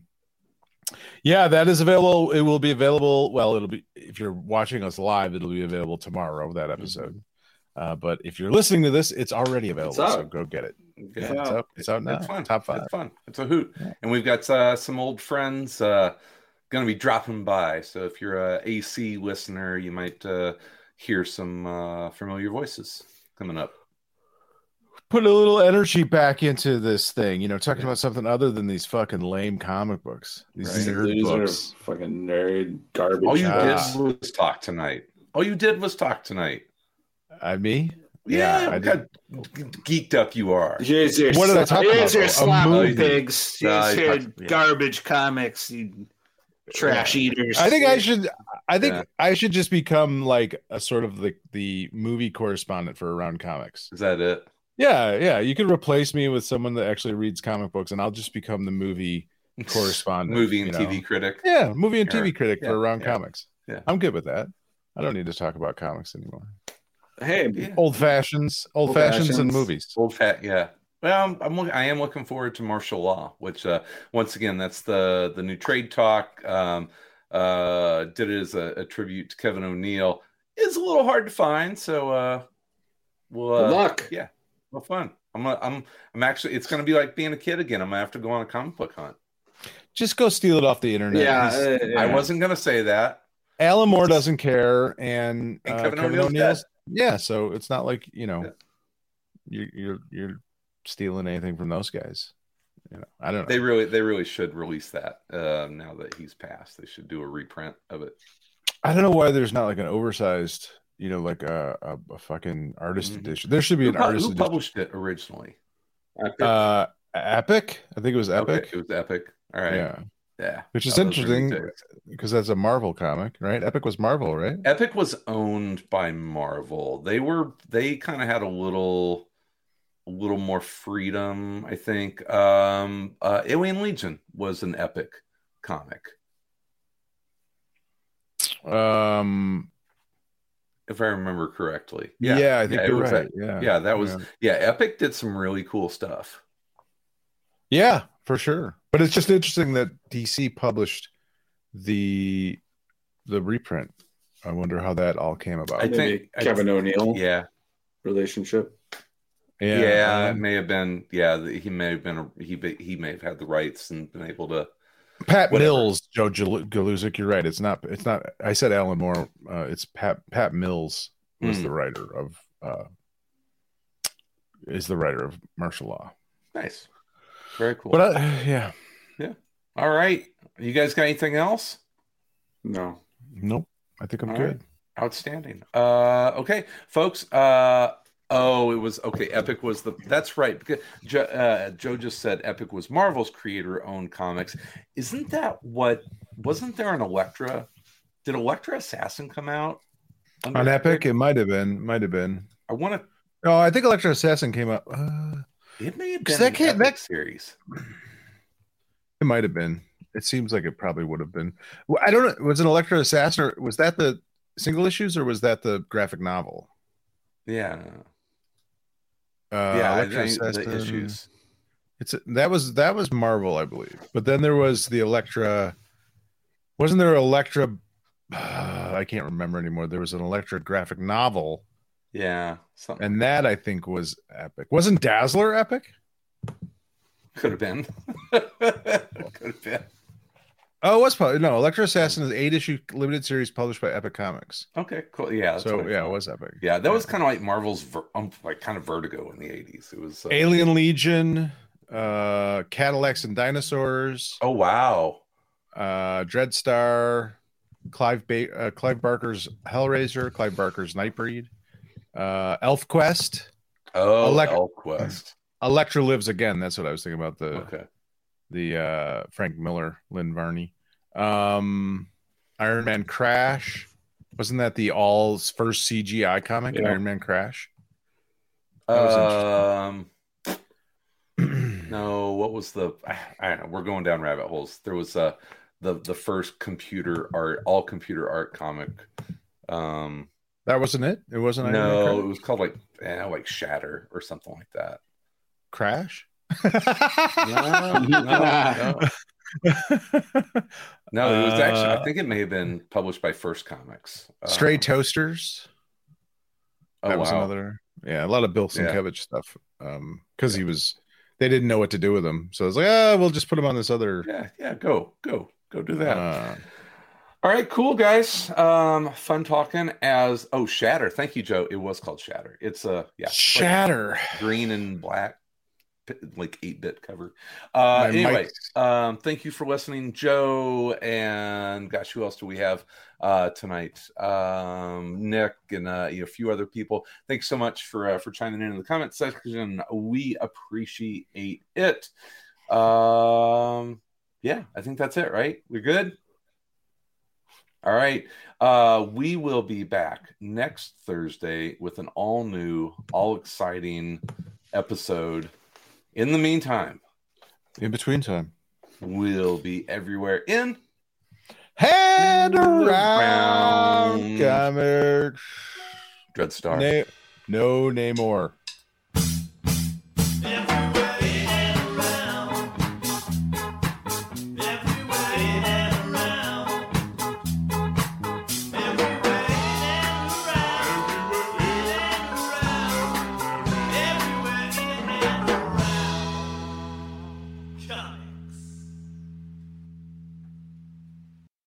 yeah, that is available. It will be available. Well, it'll be if you're watching us live, it'll be available tomorrow, that episode. Uh, but if you're listening to this, it's already available. It's out. So go get it. Yeah. Yeah, it's out. It's out now. It's fun. Top five. It's fun. It's a hoot. And we've got uh, some old friends uh, going to be dropping by. So if you're a A C listener, you might uh, hear some uh, familiar voices coming up. Put a little energy back into this thing, you know, talking about something other than these fucking lame comic books. These Right. nerd loser, books. fucking nerd garbage. All you Ah. did was talk tonight. All you did was talk tonight. I me? Yeah, Yeah, I look how geeked up you are. Here's your What did I talk here's about, your though? A sloppy movie. pigs. No, Here's you your talked- yeah. garbage comics. You trash eaters. I think I should I think Yeah. I should just become like a sort of the the movie correspondent for Around Comics. Is that it? Yeah, yeah. You could replace me with someone that actually reads comic books and I'll just become the movie correspondent. Movie and you T know? V critic. Yeah, movie and T V Yeah, critic yeah, for Around yeah. Comics. Yeah. I'm good with that. I don't need to talk about comics anymore. Hey, Yeah. Old fashions, old, Old fashions, and fashions. movies. Old fat, yeah. Well, I'm, I'm look- I am looking forward to martial law, which uh, once again, that's the the new trade talk. Um, uh, did it as a, a tribute to Kevin O'Neill. It's a little hard to find, so uh, we'll uh, Good luck. Yeah, well, fun. I'm a, I'm I'm actually. It's going to be like being a kid again. I'm gonna have to go on a comic book hunt. Just go steal it off the internet. Yeah, He's- uh, yeah. I wasn't going to say that. Alan Moore doesn't care, and, And uh, Kevin Kevin, O'Neill's O'Neill's. dead. Yeah, so it's not like you know, Yeah. you're you're you're stealing anything from those guys. You know, I don't know. They really they really should release that uh, now that he's passed. They should do a reprint of it. I don't know why there's not like an oversized, you know, like a a, a fucking artist Mhm. edition. There should be Who, an pu- artist who edition. published it originally? Epic. Uh, Epic. I think it was Epic. Okay, it was Epic. All right. Yeah, Yeah. which is Oh, those are interesting good days. because that's a Marvel comic, right? Epic was Marvel, right? Epic was owned by Marvel. They were they kind of had a little a little more freedom, I think. Um uh Alien Legion was an Epic comic, Um, if I remember correctly. yeah, I think it you're was right. that- Yeah, yeah, that was yeah. yeah, Epic did some really cool stuff. Yeah, for sure. But it's just interesting that D C published the the reprint. I wonder how that all came about. I Maybe think- I- Kevin O'Neill Yeah. relationship. Yeah, it um, may have been yeah, the- he may have been a, he be- he may have had the rights and been able to Pat whatever. Mills, Joe Jal- Galuzik. You're right. It's not. It's not. I said Alan Moore. Uh, it's Pat. Pat Mills was Hmm. the writer of. Uh, is the writer of martial law. Nice. Very cool. But I, yeah, All right. You guys got anything else? No. nope. I think I'm All good. right. Outstanding. Uh, okay, folks. Uh, oh, it was okay. Epic was the. That's right. Because Joe, uh, Joe just said Epic was Marvel's creator-owned comics. Isn't that what? Wasn't there an Elektra? Did Elektra Assassin come out under On Epic, it might have been. Might have been. I want to. No, I think Electro Assassin came up. Uh, It may have 'Cause been that an can't- Epic that- series. it might have been. It seems like it probably would have been. Well, I don't know. Was it Electro Assassin or was that the single issues or was that the graphic novel? Yeah. Uh, yeah. I Electro think the Assassin. issues. It's that was that was Marvel, I believe. But then there was the Electra. Wasn't there Electra? Uh, I can't remember anymore. There was an Electra graphic novel, Yeah. Something and that I think was Epic. Wasn't Dazzler Epic? could have been. Could have been. Oh, it was probably no. Electro Assassin is an eight issue limited series published by Epic Comics. Okay. Cool. Yeah. that's So what I yeah, thought. it was Epic. Yeah, that was kind of like Marvel's, ver- um, like kind of Vertigo in the eighties. It was. Uh, Alien Legion, uh, Cadillacs and Dinosaurs, oh wow! uh, Dreadstar, Clive ba- uh, Clive Barker's Hellraiser, Clive Barker's Nightbreed, uh, Elf Quest, Oh, Elec- ElfQuest. Electra Lives Again. That's what I was thinking about the Okay. the uh, Frank Miller, Lynn Varney, um, Iron Man Crash. Wasn't that the All's first C G I comic? Yeah. Iron Man Crash. That was Um. No, what was the? I, I don't know. We're going down rabbit holes. There was uh the the first computer art, all computer art comic. Um. That wasn't it. It wasn't. Iron Man No, Crash? it was called like eh, like Shatter or something like that. Crash. No, no, no. No, it was actually. I Uh, think it may have been published by First Comics. Stray Um, Toasters. Oh That was wow! another. Yeah, a lot of Bill Yeah. Sienkiewicz stuff. Um, because he was, they didn't know what to do with him, so I was like, ah, we'll just put him on this other. Yeah, yeah. Go, go, go. Do that. Uh, All right, cool guys. Um, fun talking. As oh, Shatter. Thank you, Joe. It was called Shatter. It's a uh, yeah, it's like Shatter. green and black, like eight bit cover. Uh, My anyway, mic- um, thank you for listening, Joe. And gosh, who else do we have uh, tonight? Um, Nick and uh, you know, a few other people. Thanks so much for uh, for chiming in in the comment section. We appreciate it. Um, yeah, I think that's it. Right? We're good. All right. Uh, we will be back next Thursday with an all new, all exciting episode. In the meantime, In between time. we'll be everywhere in Head around Around. comics. Dreadstar. Na- no name more.